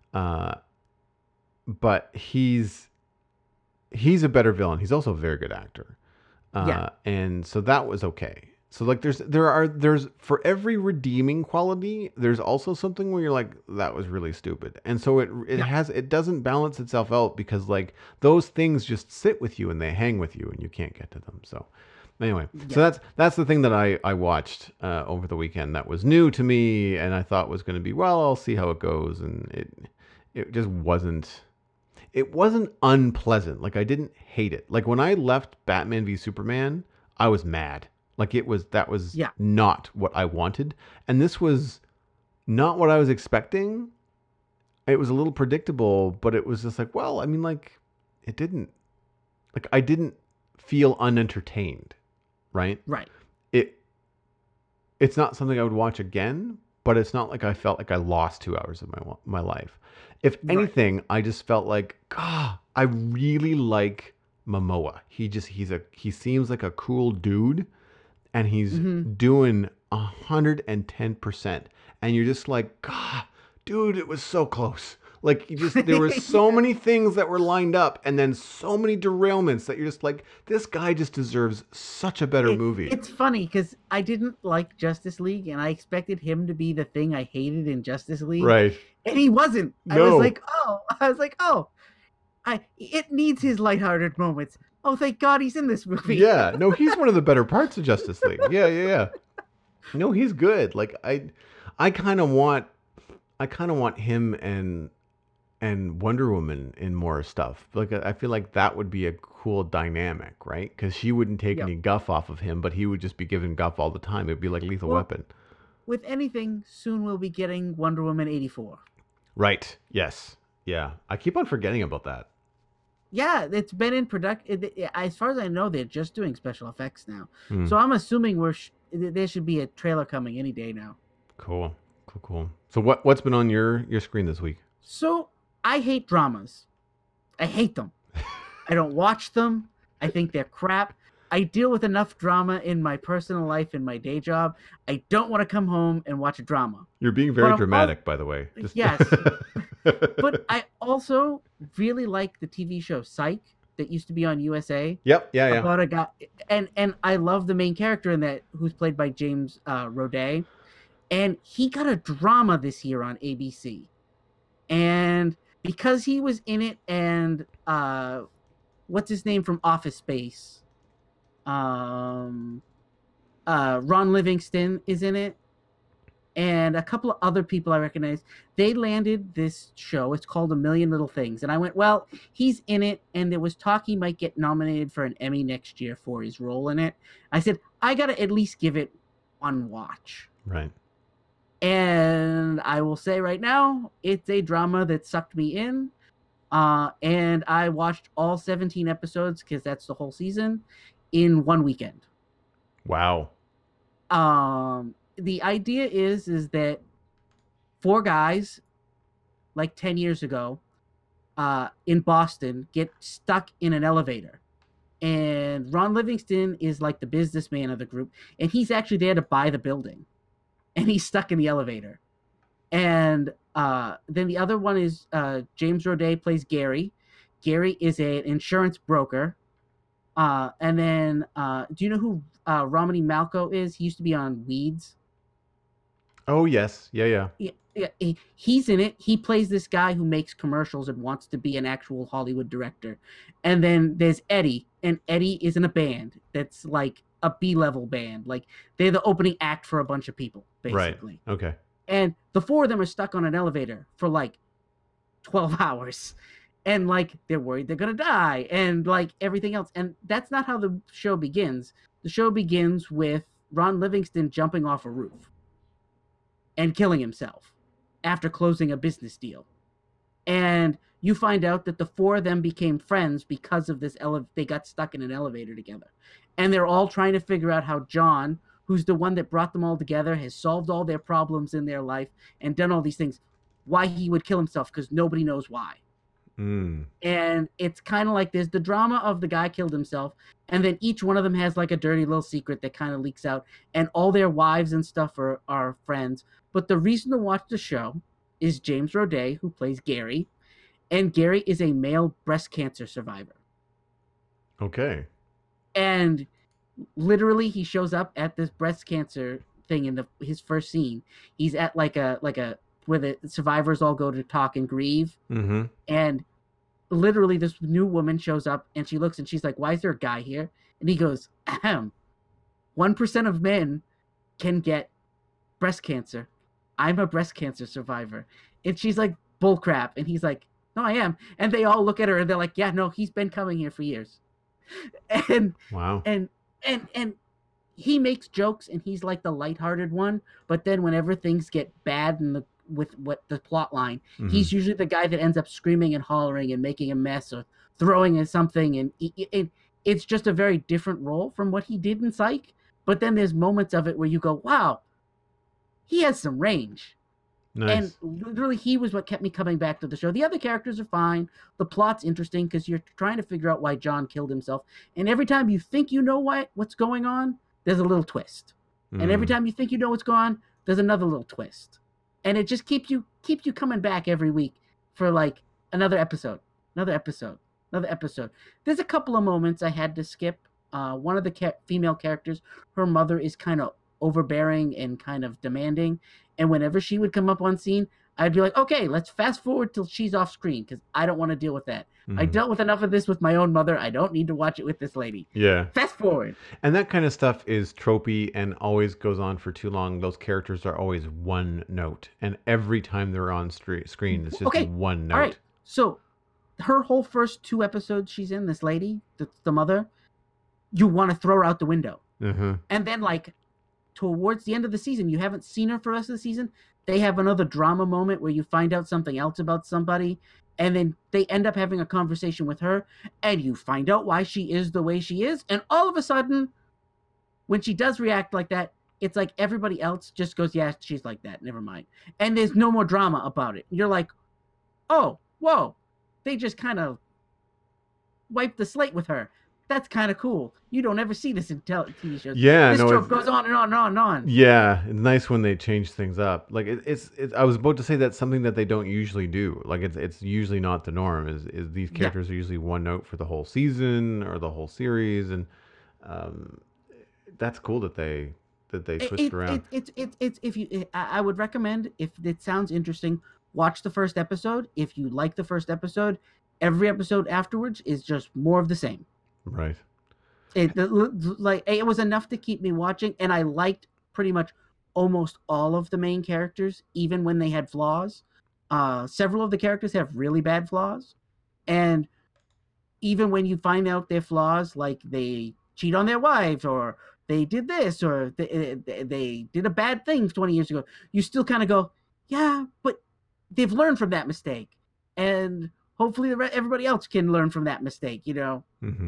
But he's a better villain. He's also a very good actor. And so that was okay. So like there's for every redeeming quality, there's also something where you're like, that was really stupid. And so it doesn't balance itself out because like those things just sit with you and they hang with you and you can't get to them. So anyway, so that's the thing that I watched over the weekend that was new to me and I thought was going to be, well, I'll see how it goes. And it just wasn't. It wasn't unpleasant. Like I didn't hate it. Like when I left Batman v Superman, I was mad. Like that was not what I wanted. And this was not what I was expecting. It was a little predictable, but it was just like, well, I mean, like I didn't feel unentertained. Right? Right. It's not something I would watch again, but it's not like I felt like I lost 2 hours of my life. If anything, I just felt like, God, I really like Momoa. He seems like a cool dude, and he's doing 110%. And you're just like, God, dude, it was so close. Like there were so many things that were lined up, and then so many derailments that you're just like, this guy just deserves such a better movie. It's funny because I didn't like Justice League, and I expected him to be the thing I hated in Justice League, right? And he wasn't. No. I was like, oh, it needs his lighthearted moments. Oh, thank God he's in this movie. Yeah, no, he's one of the better parts of Justice League. Yeah. No, he's good. Like I kind of want him and Wonder Woman in more stuff. Like I feel like that would be a cool dynamic, right? Because she wouldn't take any guff off of him, but he would just be giving guff all the time. It'd be like Lethal Weapon. With anything, soon we'll be getting Wonder Woman 84. Right. Yes. Yeah. I keep on forgetting about that. Yeah, it's been in production. As far as I know, they're just doing special effects now. So I'm assuming there should be a trailer coming any day now. Cool. So what's been on your screen this week? So I hate dramas. I hate them. I don't watch them. I think they're crap. I deal with enough drama in my personal life and my day job. I don't want to come home and watch a drama. You're being very dramatic, by the way. Yes. But I also really like the TV show Psych that used to be on USA. Yep. Yeah. About a guy, and I love the main character in that, who's played by James Roday. And he got a drama this year on ABC. And because he was in it, and what's his name from Office Space? Ron Livingston is in it, and a couple of other people I recognize. They landed this show. It's called A Million Little Things. And I went, well, he's in it, and there was talk he might get nominated for an Emmy next year for his role in it. I said, I got to at least give it one watch. Right. And I will say right now, it's a drama that sucked me in. And I watched all 17 episodes, because that's the whole season, in one weekend. Wow. The idea is that 4 guys like 10 years ago, in Boston, get stuck in an elevator. And Ron Livingston is like the businessman of the group, and he's actually there to buy the building, and he's stuck in the elevator. And then the other one is James Roday plays Gary. Gary is an insurance broker. And then do you know who Romany Malco is? He used to be on Weeds. Oh, yes. Yeah. He's in it. He plays this guy who makes commercials and wants to be an actual Hollywood director. And then there's Eddie, and Eddie is in a band that's like a B-level band. Like they're the opening act for a bunch of people, basically. Right. Okay. And the four of them are stuck on an elevator for like 12 hours. And like they're worried they're going to die and like everything else. And that's not how the show begins. The show begins with Ron Livingston jumping off a roof and killing himself after closing a business deal. And you find out that the four of them became friends because of this. They got stuck in an elevator together. And they're all trying to figure out how John, who's the one that brought them all together, has solved all their problems in their life and done all these things, why he would kill himself, because nobody knows why. And it's kind of like there's the drama of the guy killed himself, and then each one of them has like a dirty little secret that kind of leaks out, and all their wives and stuff are friends. But the reason to watch the show is James Roday, who plays Gary, and Gary is a male breast cancer survivor. Okay. And literally he shows up at this breast cancer thing in his first scene. He's at like a where the survivors all go to talk and grieve. Mm-hmm. And literally this new woman shows up and she looks and she's like, why is there a guy here? And he goes, 1% of men can get breast cancer. I'm a breast cancer survivor. And she's like, bullcrap. And he's like, no, I am. And they all look at her and they're like, yeah, no, he's been coming here for years. And wow. And he makes jokes and he's like the lighthearted one. But then whenever things get bad with what the plot line, he's usually the guy that ends up screaming and hollering and making a mess or throwing at something. And it's just a very different role from what he did in Psych. But then there's moments of it where you go, wow, he has some range. Nice. And literally he was what kept me coming back to the show. The other characters are fine. The plot's interesting because you're trying to figure out why John killed himself. And every time you think you know what's going on, there's a little twist. And every time you think you know what's going on, there's another little twist. And it just keeps you coming back every week for like another episode. There's a couple of moments I had to skip. One of the female characters, her mother is kind of overbearing and kind of demanding. And whenever she would come up on scene, I'd be like, okay, let's fast forward till she's off screen because I don't want to deal with that. I dealt with enough of this with my own mother. I don't need to watch it with this lady. Yeah. Fast forward. And that kind of stuff is tropey and always goes on for too long. Those characters are always one note. And every time they're on screen, it's just one note. All right. So her whole first 2 episodes she's in, this lady, the mother, you want to throw her out the window. And then like towards the end of the season, you haven't seen her for the rest of the season. They have another drama moment where you find out something else about somebody. And then they end up having a conversation with her, and you find out why she is the way she is. And all of a sudden, when she does react like that, it's like everybody else just goes, yeah, she's like that. Never mind. And there's no more drama about it. You're like, oh, whoa. They just kind of wiped the slate with her. That's kind of cool. You don't ever see this in TV shows. Yeah, this trope goes on and on and on and on. Yeah, it's nice when they change things up. Like it's I was about to say that's something that they don't usually do. Like it's usually not the norm. Is these characters are usually one note for the whole season or the whole series, and that's cool that they twist around. It's if you, I would recommend, if it sounds interesting, watch the first episode. If you like the first episode, every episode afterwards is just more of the same. Right. It was enough to keep me watching, and I liked pretty much almost all of the main characters, even when they had flaws. Several of the characters have really bad flaws, and even when you find out their flaws, like they cheat on their wives, or they did this, or they did a bad thing 20 years ago, you still kind of go, yeah, but they've learned from that mistake, and hopefully everybody else can learn from that mistake, you know.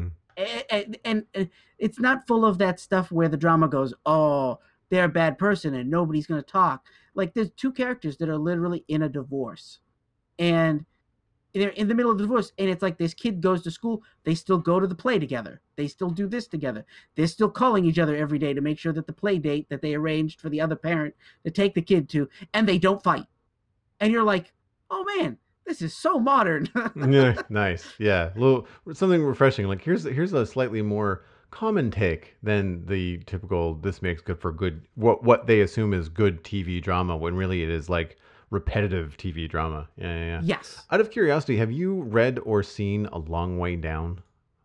And it's not full of that stuff where the drama goes, oh, they're a bad person and nobody's going to talk. Like there's 2 characters that are literally in a divorce, and they're in the middle of the divorce, and it's like this kid goes to school, they still go to the play together, they still do this together, they're still calling each other every day to make sure that the play date that they arranged for the other parent to take the kid to, and they don't fight. And you're like, oh man, this is so modern. Yeah, nice. Yeah, little something refreshing. Like here's a slightly more common take than the typical this makes good for good what they assume is good TV drama when really it is like repetitive TV drama. Yeah. Yes. Out of curiosity, have you read or seen A Long Way Down?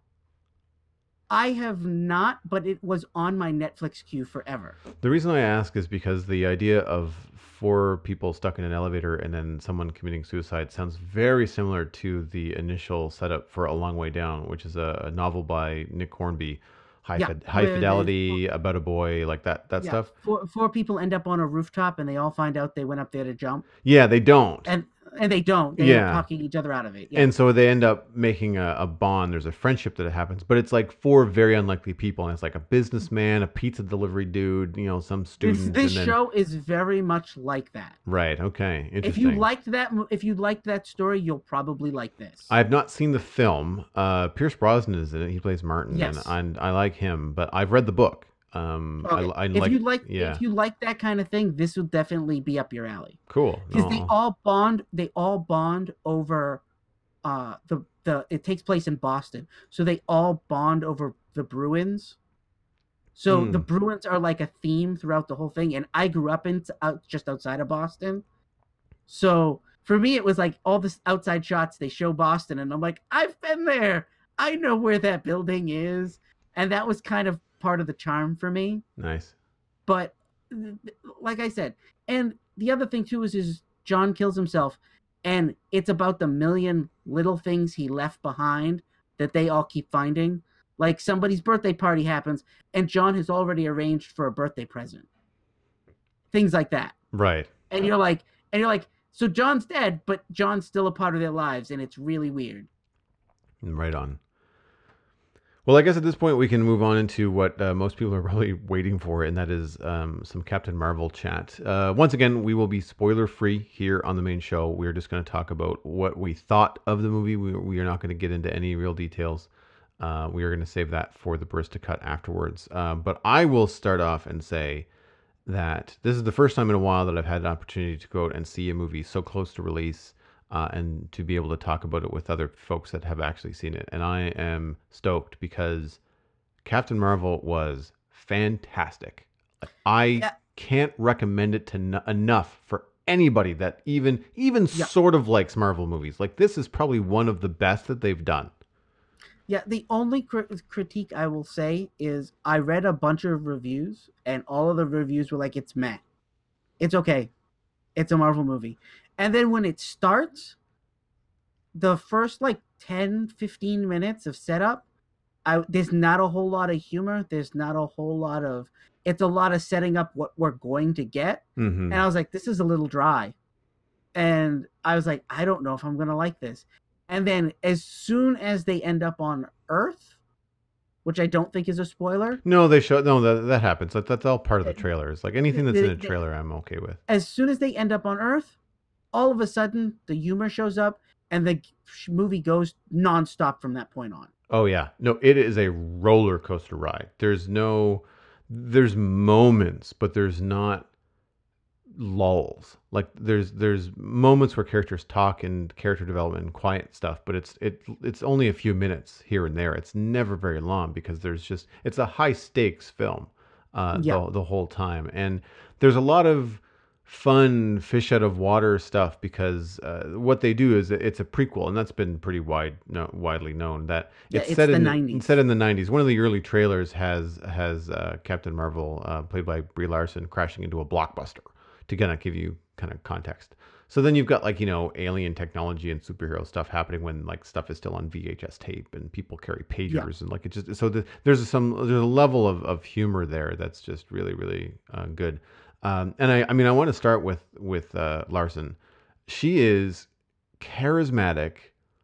I have not, but it was on my Netflix queue forever. The reason I ask is because the idea of 4 people stuck in an elevator and then someone committing suicide sounds very similar to the initial setup for A Long Way Down, which is a novel by Nick Hornby. High Fidelity, about a boy, like that stuff. 4 people end up on a rooftop and they all find out they went up there to jump. Yeah, they don't. And they don't. They end up talking each other out of it. Yeah. And so they end up making a bond. There's a friendship that happens. But it's like 4 very unlikely people. And it's like a businessman, a pizza delivery dude, some student. This show is very much like that. Right. Okay. Interesting. If you liked that story, you'll probably like this. I've not seen the film. Pierce Brosnan is in it. He plays Martin. Yes. And I like him. But I've read the book. If you like that kind of thing, this will definitely be up your alley. Cool. Because they all bond over it takes place in Boston. So they all bond over the Bruins. So the Bruins are like a theme throughout the whole thing, and I grew up just outside of Boston. So for me it was like all this outside shots, they show Boston and I'm like, I've been there. I know where that building is. And that was kind of part of the charm for me. Nice. But like I said, and the other thing too is John kills himself, and it's about the million little things he left behind that they all keep finding. Like somebody's birthday party happens and John has already arranged for a birthday present. Things like that. Right. And you're like, so John's dead, but John's still a part of their lives, and it's really weird. Right on. Well, I guess at this point we can move on into what most people are probably waiting for, and that is some Captain Marvel chat. Once again, we will be spoiler-free here on the main show. We're just going to talk about what we thought of the movie. We are not going to get into any real details. We are going to save that for the Barista Cut afterwards. But I will start off and say that this is the first time in a while that I've had an opportunity to go out and see a movie so close to release. And to be able to talk about it with other folks that have actually seen it. And I am stoked because Captain Marvel was fantastic. I can't recommend it enough for anybody that even sort of likes Marvel movies. Like, this is probably one of the best that they've done. Yeah, the only critique I will say is I read a bunch of reviews, and all of the reviews were like, it's meh. It's okay. It's a Marvel movie. And then when it starts, the first 10, 15 minutes of setup, there's not a whole lot of humor. There's not a whole lot of... It's a lot of setting up what we're going to get. Mm-hmm. And I was like, this is a little dry. And I was like, I don't know if I'm going to like this. And then as soon as they end up on Earth, which I don't think is a spoiler. No, that happens. That's all part of the trailers. Like anything that's in a trailer, I'm okay with. As soon as they end up on Earth, all of a sudden the humor shows up and the movie goes nonstop from that point on. Oh yeah. No, it is a roller coaster ride. There's moments, but there's not lulls. Like there's moments where characters talk and character development and quiet stuff, but it's only a few minutes here and there. It's never very long because it's a high stakes film the whole time. And there's a lot of fun fish out of water stuff because what they do is it's a prequel, and that's been pretty widely known that it's set in the 90s. Set in the 90s. One of the early trailers has Captain Marvel played by Brie Larson crashing into a Blockbuster to kind of give you kind of context. So then you've got alien technology and superhero stuff happening when stuff is still on VHS tape and people carry pagers and it just there's a level of humor there that's just really really good. And I want to start with Larson. She is charismatic,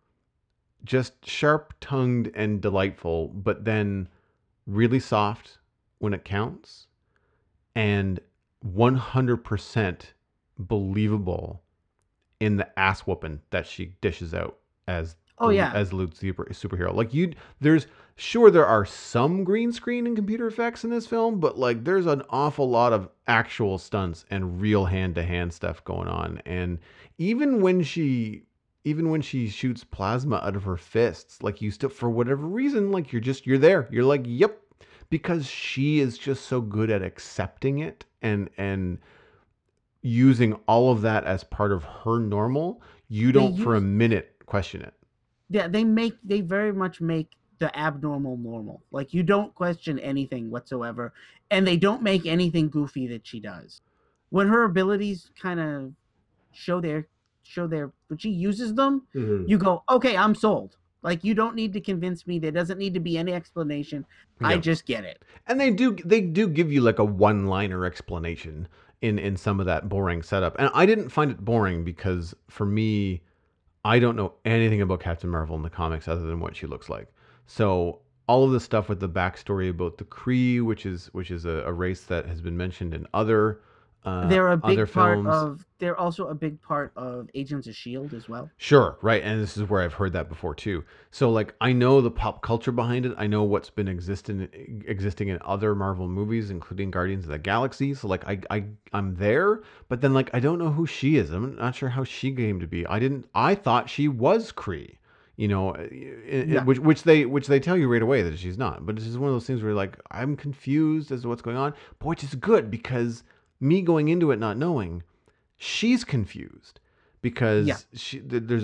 just sharp-tongued and delightful, but then really soft when it counts, and 100% believable in the ass whooping that she dishes out as as Luke's superhero. Like there are some green screen and computer effects in this film, but like there's an awful lot of actual stunts and real hand-to-hand stuff going on. And even when she shoots plasma out of her fists, like you still, for whatever reason, like you're there. You're like, yep, because she is just so good at accepting it and using all of that as part of her normal. You don't for a minute question it. Yeah, they very much make the abnormal normal. Like you don't question anything whatsoever, and they don't make anything goofy that she does. When her abilities kind of show their when she uses them, you go, okay, I'm sold. Like you don't need to convince me. There doesn't need to be any explanation. Yeah. I just get it. And they do give you like a one-liner explanation in some of that boring setup. And I didn't find it boring because for me, I don't know anything about Captain Marvel in the comics other than what she looks like. So all of the stuff with the backstory about the Kree, which is a race that has been mentioned in other they're a big part of. They're also a big part of Agents of S.H.I.E.L.D. as well. Sure, right, and this is where I've heard that before too. So like I know the pop culture behind it. I know what's been existing in other Marvel movies, including Guardians of the Galaxy. So like I'm there, but then like I don't know who she is. I'm not sure how she came to be. I thought she was Kree. You know, which they tell you right away that she's not. But it's just one of those things where you're like, I'm confused as to what's going on. But which is good because me going into it not knowing, she's confused because there's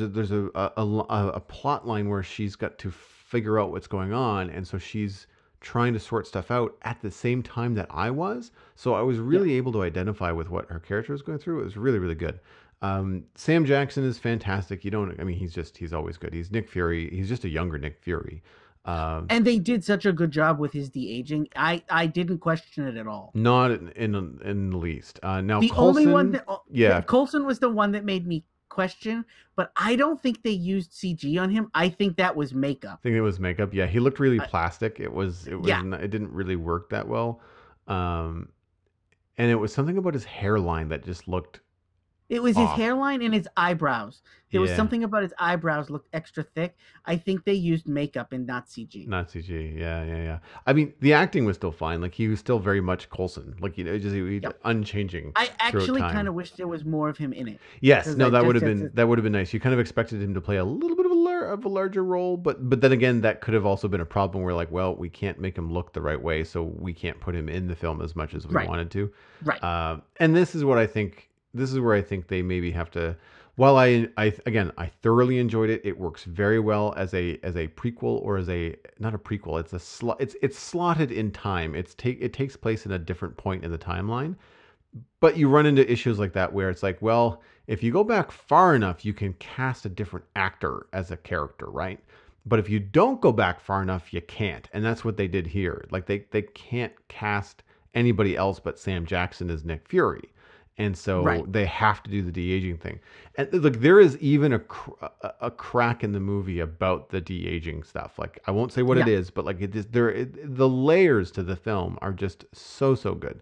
a plot line where she's got to figure out what's going on, and so she's trying to sort stuff out at the same time that I was. So I was really able to identify with what her character was going through. It was really, really good. Sam Jackson is fantastic. He's always good. He's Nick Fury. He's just a younger Nick Fury. And they did such a good job with his de-aging. I didn't question it at all. Not in the least. Now the Coulson, only one that Coulson was the one that made me question, but I don't think they used CG on him. I think that was makeup. I think it was makeup. Yeah, he looked really plastic. It didn't really work that well. And it was something about his hairline that just looked. It was his hairline and his eyebrows. There was something about his eyebrows looked extra thick. I think they used makeup and not CG. Not CG. Yeah. I mean, the acting was still fine. Like he was still very much Coulson. Like unchanging. I actually kind of wish there was more of him in it. Yes, no, that would have been nice. You kind of expected him to play a little bit of a larger role, but then again, that could have also been a problem where like, well, we can't make him look the right way, so we can't put him in the film as much as we wanted to. Right. And this is where I think they maybe have to. While I thoroughly enjoyed it. It works very well as a prequel or as not a prequel. It's slotted in time. It takes place in a different point in the timeline. But you run into issues like that where it's like, well, if you go back far enough, you can cast a different actor as a character, right? But if you don't go back far enough, you can't. And that's what they did here. Like they can't cast anybody else but Sam Jackson as Nick Fury. And so they have to do the de-aging thing. And look, there is even a crack in the movie about the de-aging stuff. Like I won't say what it is, but like the layers to the film are just so good.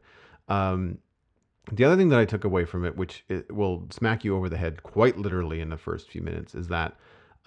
The other thing that I took away from it, which it will smack you over the head quite literally in the first few minutes, is that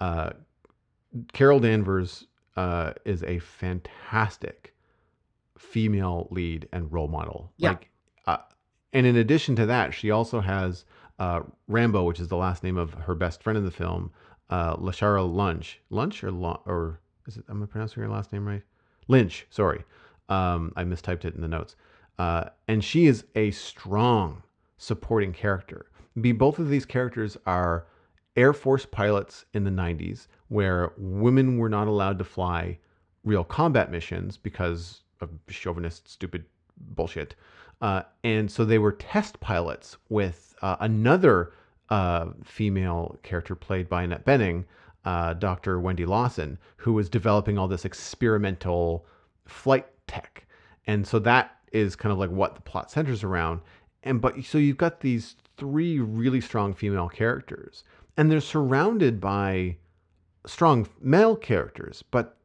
Carol Danvers is a fantastic female lead and role model. Yeah. And in addition to that, she also has Rambo, which is the last name of her best friend in the film, Lashara Lynch. Or is it? Am I pronouncing her last name right? Lynch. Sorry, I mistyped it in the notes. And she is a strong supporting character. Both of these characters are Air Force pilots in the 90s, where women were not allowed to fly real combat missions because of chauvinist, stupid bullshit. And so they were test pilots with another female character played by Annette Bening, Dr. Wendy Lawson, who was developing all this experimental flight tech. And so that is kind of like what the plot centers around. So you've got these three really strong female characters, and they're surrounded by strong male characters, but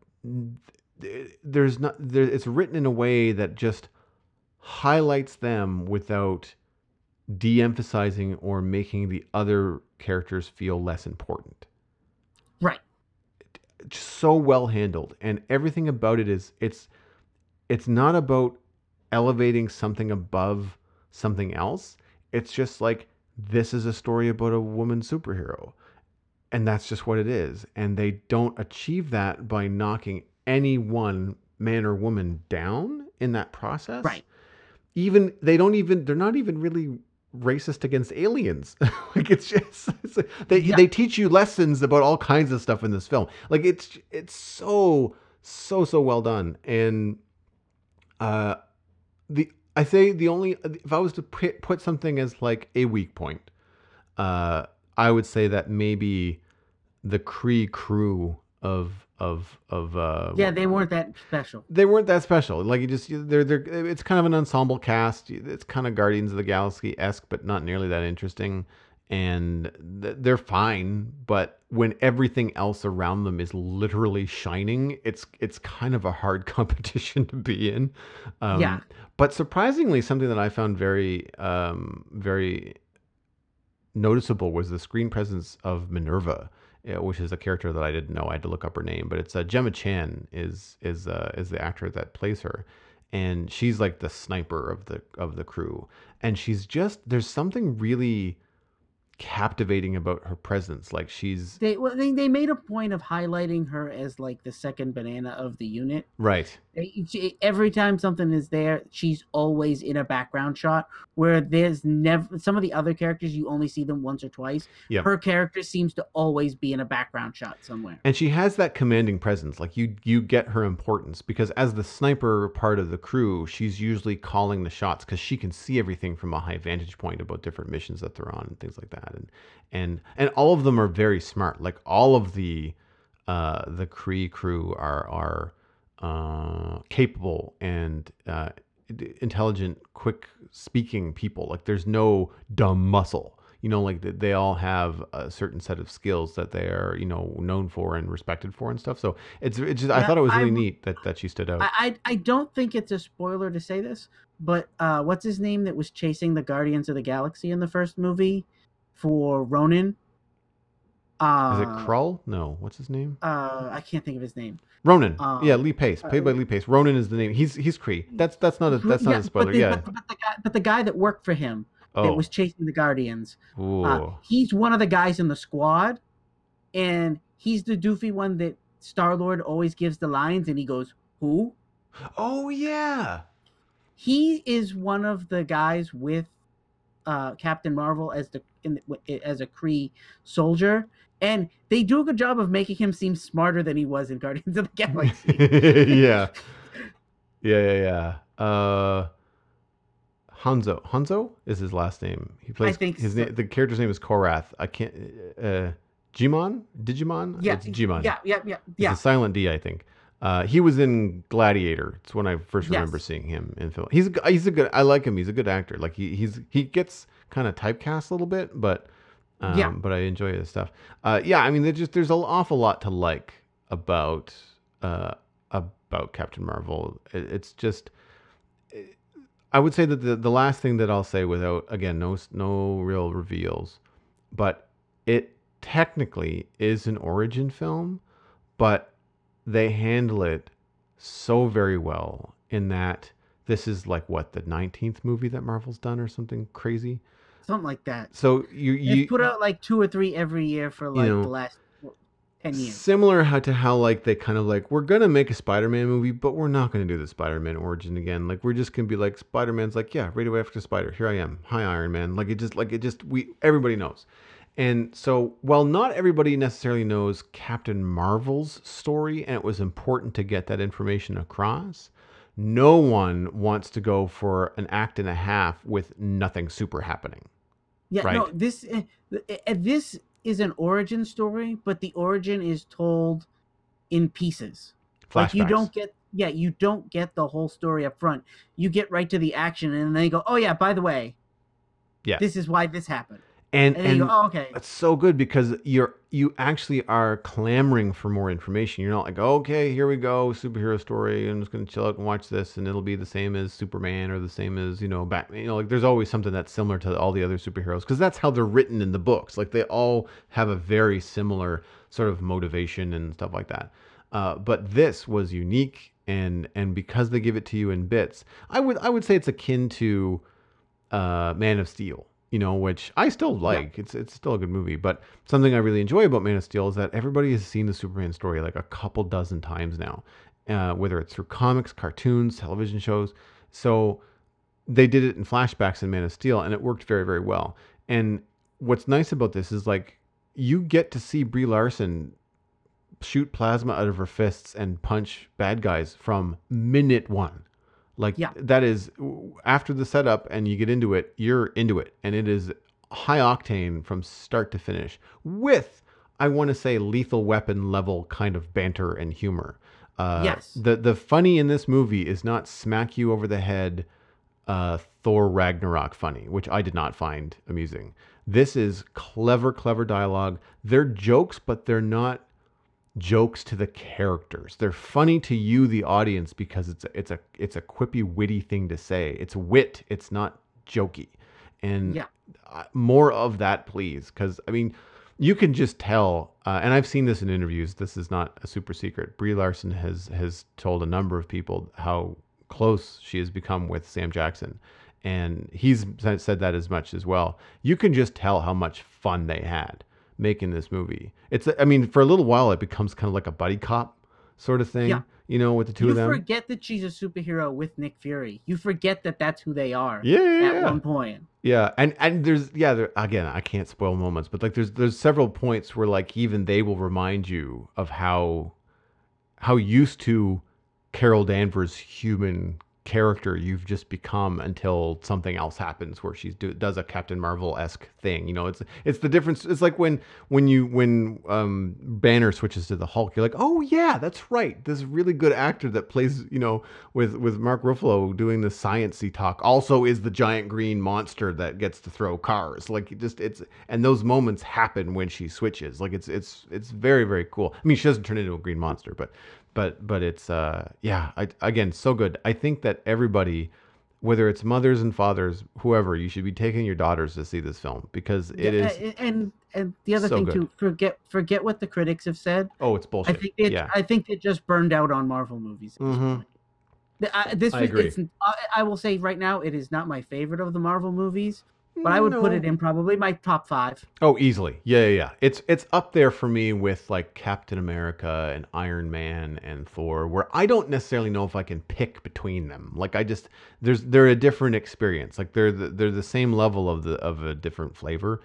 it's written in a way that just highlights them without de-emphasizing or making the other characters feel less important. Right. Just so well handled, and everything about it is it's not about elevating something above something else. It's just like, this is a story about a woman superhero, and that's just what it is. And they don't achieve that by knocking any one man or woman down in that process. Right. They're not even really racist against aliens. Like, they teach you lessons about all kinds of stuff in this film. Like, it's so well done. And I say the only, if I was to put something as like a weak point, I would say that maybe the Kree crew of they weren't that special. They weren't that special. Like, they're it's kind of an ensemble cast. It's kind of Guardians of the Galaxy-esque, but not nearly that interesting. And they're fine, but when everything else around them is literally shining, it's kind of a hard competition to be in. Yeah. But surprisingly, something that I found very very noticeable was the screen presence of Minerva, which is a character that I didn't know. I had to look up her name, but it's Gemma Chan is the actor that plays her, and she's like the sniper of the crew, and there's something really captivating about her presence. Like, they made a point of highlighting her as like the second banana of the unit. Right. Every time something is there, she's always in a background shot, where there's never, some of the other characters you only see them once or twice. Yep. Her character seems to always be in a background shot somewhere. And she has that commanding presence. Like, you get her importance, because as the sniper part of the crew, she's usually calling the shots, because she can see everything from a high vantage point about different missions that they're on and things like that. And all of them are very smart. Like, all of the Kree crew are capable and intelligent, quick speaking people. Like, there's no dumb muscle. Like, they all have a certain set of skills that they are, known for and respected for and stuff. So it's just, I thought it was really neat that she stood out. I don't think it's a spoiler to say this, but what's his name that was chasing the Guardians of the Galaxy in the first movie for Ronan? Is it Krull? No, what's his name? I can't think of his name. Ronan. Yeah, Lee Pace, played by Lee Pace. Ronan is the name. He's Kree. That's not a spoiler. But the guy that worked for him that was chasing the Guardians, he's one of the guys in the squad, and he's the doofy one that Star-Lord always gives the lines, and he goes, "Who?" Oh yeah. He is one of the guys with Captain Marvel as a Kree soldier. And they do a good job of making him seem smarter than he was in Guardians of the Galaxy. Yeah. Hanzo is his last name. He plays. I think name, the character's name is Korath. I can't. Digimon. Yeah, it's Digimon. Yeah. It's a silent D, I think. He was in Gladiator. It's when I first remember seeing him in film. He's a good. I like him. He's a good actor. Like, he gets kind of typecast a little bit, but I enjoy his stuff. I mean, there's an awful lot to like about Captain Marvel. It's just, I would say that the last thing that I'll say, without, again, no real reveals, but it technically is an origin film, but they handle it so very well, in that this is like, what, the 19th movie that Marvel's done or something crazy? Something like that. So you put out like 2 or 3 every year for like the last 10 years. Similar to how like they kind of like, we're gonna make a Spider-Man movie, but we're not gonna do the Spider-Man origin again. Like, we're just gonna be like, Spider-Man's like, yeah, right away after Spider, here I am, hi Iron Man. Everybody knows. And so, while not everybody necessarily knows Captain Marvel's story, and it was important to get that information across, no one wants to go for an act and a half with nothing super happening. Yeah, right? No, this is an origin story, but the origin is told in pieces. Flashbacks. Like, you don't get the whole story up front. You get right to the action, and then they go, "Oh yeah, by the way, this is why this happened." And you go, oh, okay. It's so good because you actually are clamoring for more information. You're not like, okay, here we go, superhero story. I'm just gonna chill out and watch this, and it'll be the same as Superman or the same as Batman. Like there's always something that's similar to all the other superheroes because that's how they're written in the books. Like they all have a very similar sort of motivation and stuff like that. But this was unique, and because they give it to you in bits, I would say it's akin to Man of Steel, which I still like. Yeah. It's still a good movie, but something I really enjoy about Man of Steel is that everybody has seen the Superman story like a couple dozen times now, whether it's through comics, cartoons, television shows. So they did it in flashbacks in Man of Steel, and it worked very, very well. And what's nice about this is like you get to see Brie Larson shoot plasma out of her fists and punch bad guys from minute one. Like that is after the setup and you get into it, you're into it. And it is high octane from start to finish with, I want to say, Lethal Weapon level kind of banter and humor. Yes. The funny in this movie is not smack you over the head Thor Ragnarok funny, which I did not find amusing. This is clever dialogue. They're jokes, but they're not jokes to the characters. They're funny to you, the audience, because it's a quippy, witty thing to say. It's wit. It's not jokey. And more of that, please. Because I mean, you can just tell. And I've seen this in interviews. This is not a super secret. Brie Larson has told a number of people how close she has become with Sam Jackson, and he's said that as much as well. You can just tell how much fun they had making this movie. I mean, for a little while it becomes kind of like a buddy cop sort of thing, with the two of them. You forget that she's a superhero with Nick Fury. You forget that that's who they are at one point. Yeah, and there's again, I can't spoil moments, but like there's several points where like even they will remind you of how used to Carol Danvers' human character you've just become until something else happens where she does a Captain Marvel-esque thing. It's the difference. It's like when Banner switches to the Hulk, you're like, oh yeah, that's right. This really good actor that plays, with Mark Ruffalo doing the science-y talk also is the giant green monster that gets to throw cars. Like and those moments happen when she switches. Like it's very, very cool. I mean, she doesn't turn into a green monster, but it's again, so good. I think that everybody, whether it's mothers and fathers, whoever, you should be taking your daughters to see this film because it is. And the other thing too, forget what the critics have said. Oh, it's bullshit. I think it just burned out on Marvel movies. I agree. I will say right now, it is not my favorite of the Marvel movies. But I would put it in probably my top 5. Oh, easily. Yeah. It's up there for me with like Captain America and Iron Man and Thor, where I don't necessarily know if I can pick between them. Like they're a different experience. Like they're the same level of a different flavor.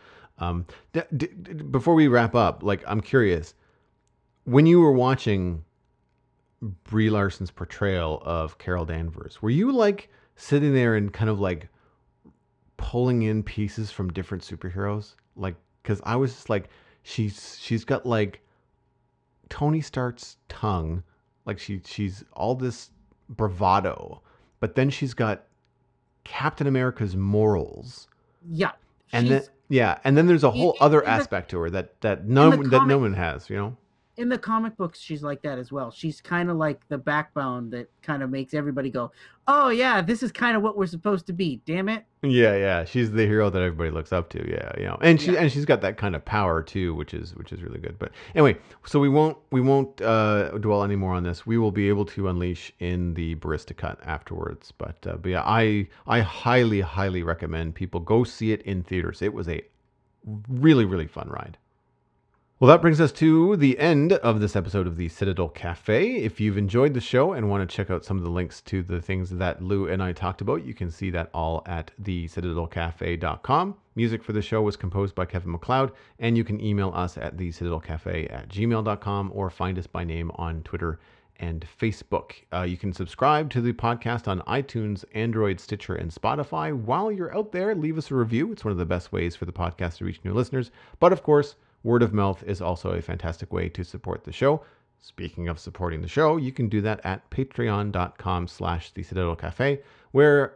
Before we wrap up, like I'm curious, when you were watching Brie Larson's portrayal of Carol Danvers, were you like sitting there and kind of like pulling in pieces from different superheroes? Like, because I was just like, she's got like Tony Stark's tongue, like she's all this bravado, but then she's got Captain America's morals. Yeah, and then there's a whole other aspect to her that no one has, In the comic books, she's like that as well. She's kind of like the backbone that kind of makes everybody go, oh, yeah, this is kind of what we're supposed to be. Damn it. Yeah. She's the hero that everybody looks up to. Yeah, and she's got that kind of power too, which is really good. But anyway, so we won't dwell any more on this. We will be able to unleash in the Barista Cut afterwards. But yeah, I highly, highly recommend people go see it in theaters. It was a really, really fun ride. Well, that brings us to the end of this episode of the Citadel Cafe. If you've enjoyed the show and want to check out some of the links to the things that Lou and I talked about, you can see that all at thecitadelcafe.com. Music for the show was composed by Kevin MacLeod, and you can email us at thecitadelcafe@gmail.com or find us by name on Twitter and Facebook. You can subscribe to the podcast on iTunes, Android, Stitcher, and Spotify. While you're out there, leave us a review. It's one of the best ways for the podcast to reach new listeners. But of course, word of mouth is also a fantastic way to support the show. Speaking of supporting the show, you can do that at patreon.com/thecitadelcafe, where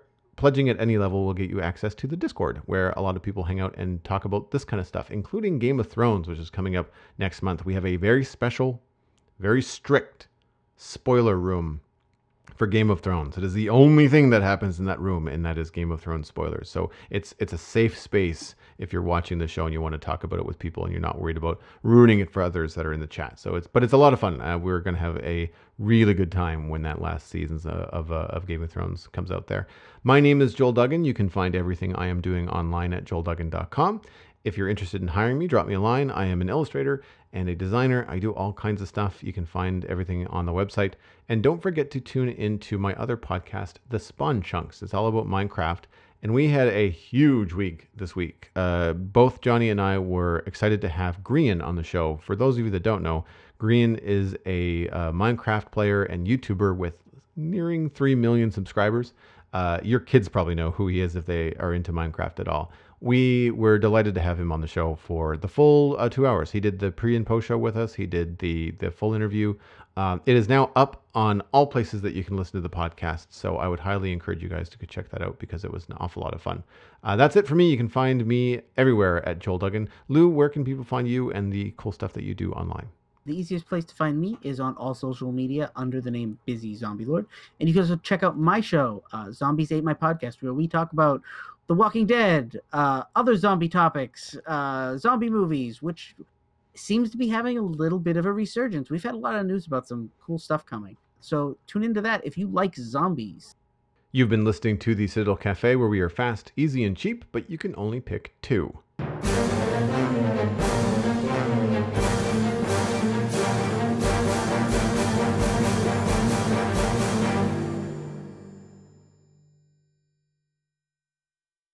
pledging at any level will get you access to the Discord, where a lot of people hang out and talk about this kind of stuff, including Game of Thrones, which is coming up next month. We have a very special, very strict spoiler room for Game of Thrones. It is the only thing that happens in that room, and that is Game of Thrones spoilers. So it's a safe space if you're watching the show and you want to talk about it with people and you're not worried about ruining it for others that are in the chat. So it's a lot of fun. We're going to have a really good time when that last season of Game of Thrones comes out there. My name is Joel Duggan. You can find everything I am doing online at joelduggan.com. If you're interested in hiring me, drop me a line. I am an illustrator and a designer. I do all kinds of stuff. You can find everything on the website. And don't forget to tune into my other podcast, The Spawn Chunks. It's all about Minecraft. And we had a huge week this week. Both Johnny and I were excited to have Grian on the show. For those of you that don't know, Grian is a Minecraft player and YouTuber with nearing 3 million subscribers. Your kids probably know who he is if they are into Minecraft at all. We were delighted to have him on the show for the full 2 hours. He did the pre and post show with us. He did the full interview. It is now up on all places that you can listen to the podcast. So I would highly encourage you guys to go check that out because it was an awful lot of fun. That's it for me. You can find me everywhere at Joel Duggan. Lou, where can people find you and the cool stuff that you do online? The easiest place to find me is on all social media under the name Busy Zombie Lord. And you can also check out my show, Zombies Ate My Podcast, where we talk about The Walking Dead, other zombie topics, zombie movies, which seems to be having a little bit of a resurgence. We've had a lot of news about some cool stuff coming. So tune into that if you like zombies. You've been listening to the Citadel Cafe, where we are fast, easy, and cheap, but you can only pick 2.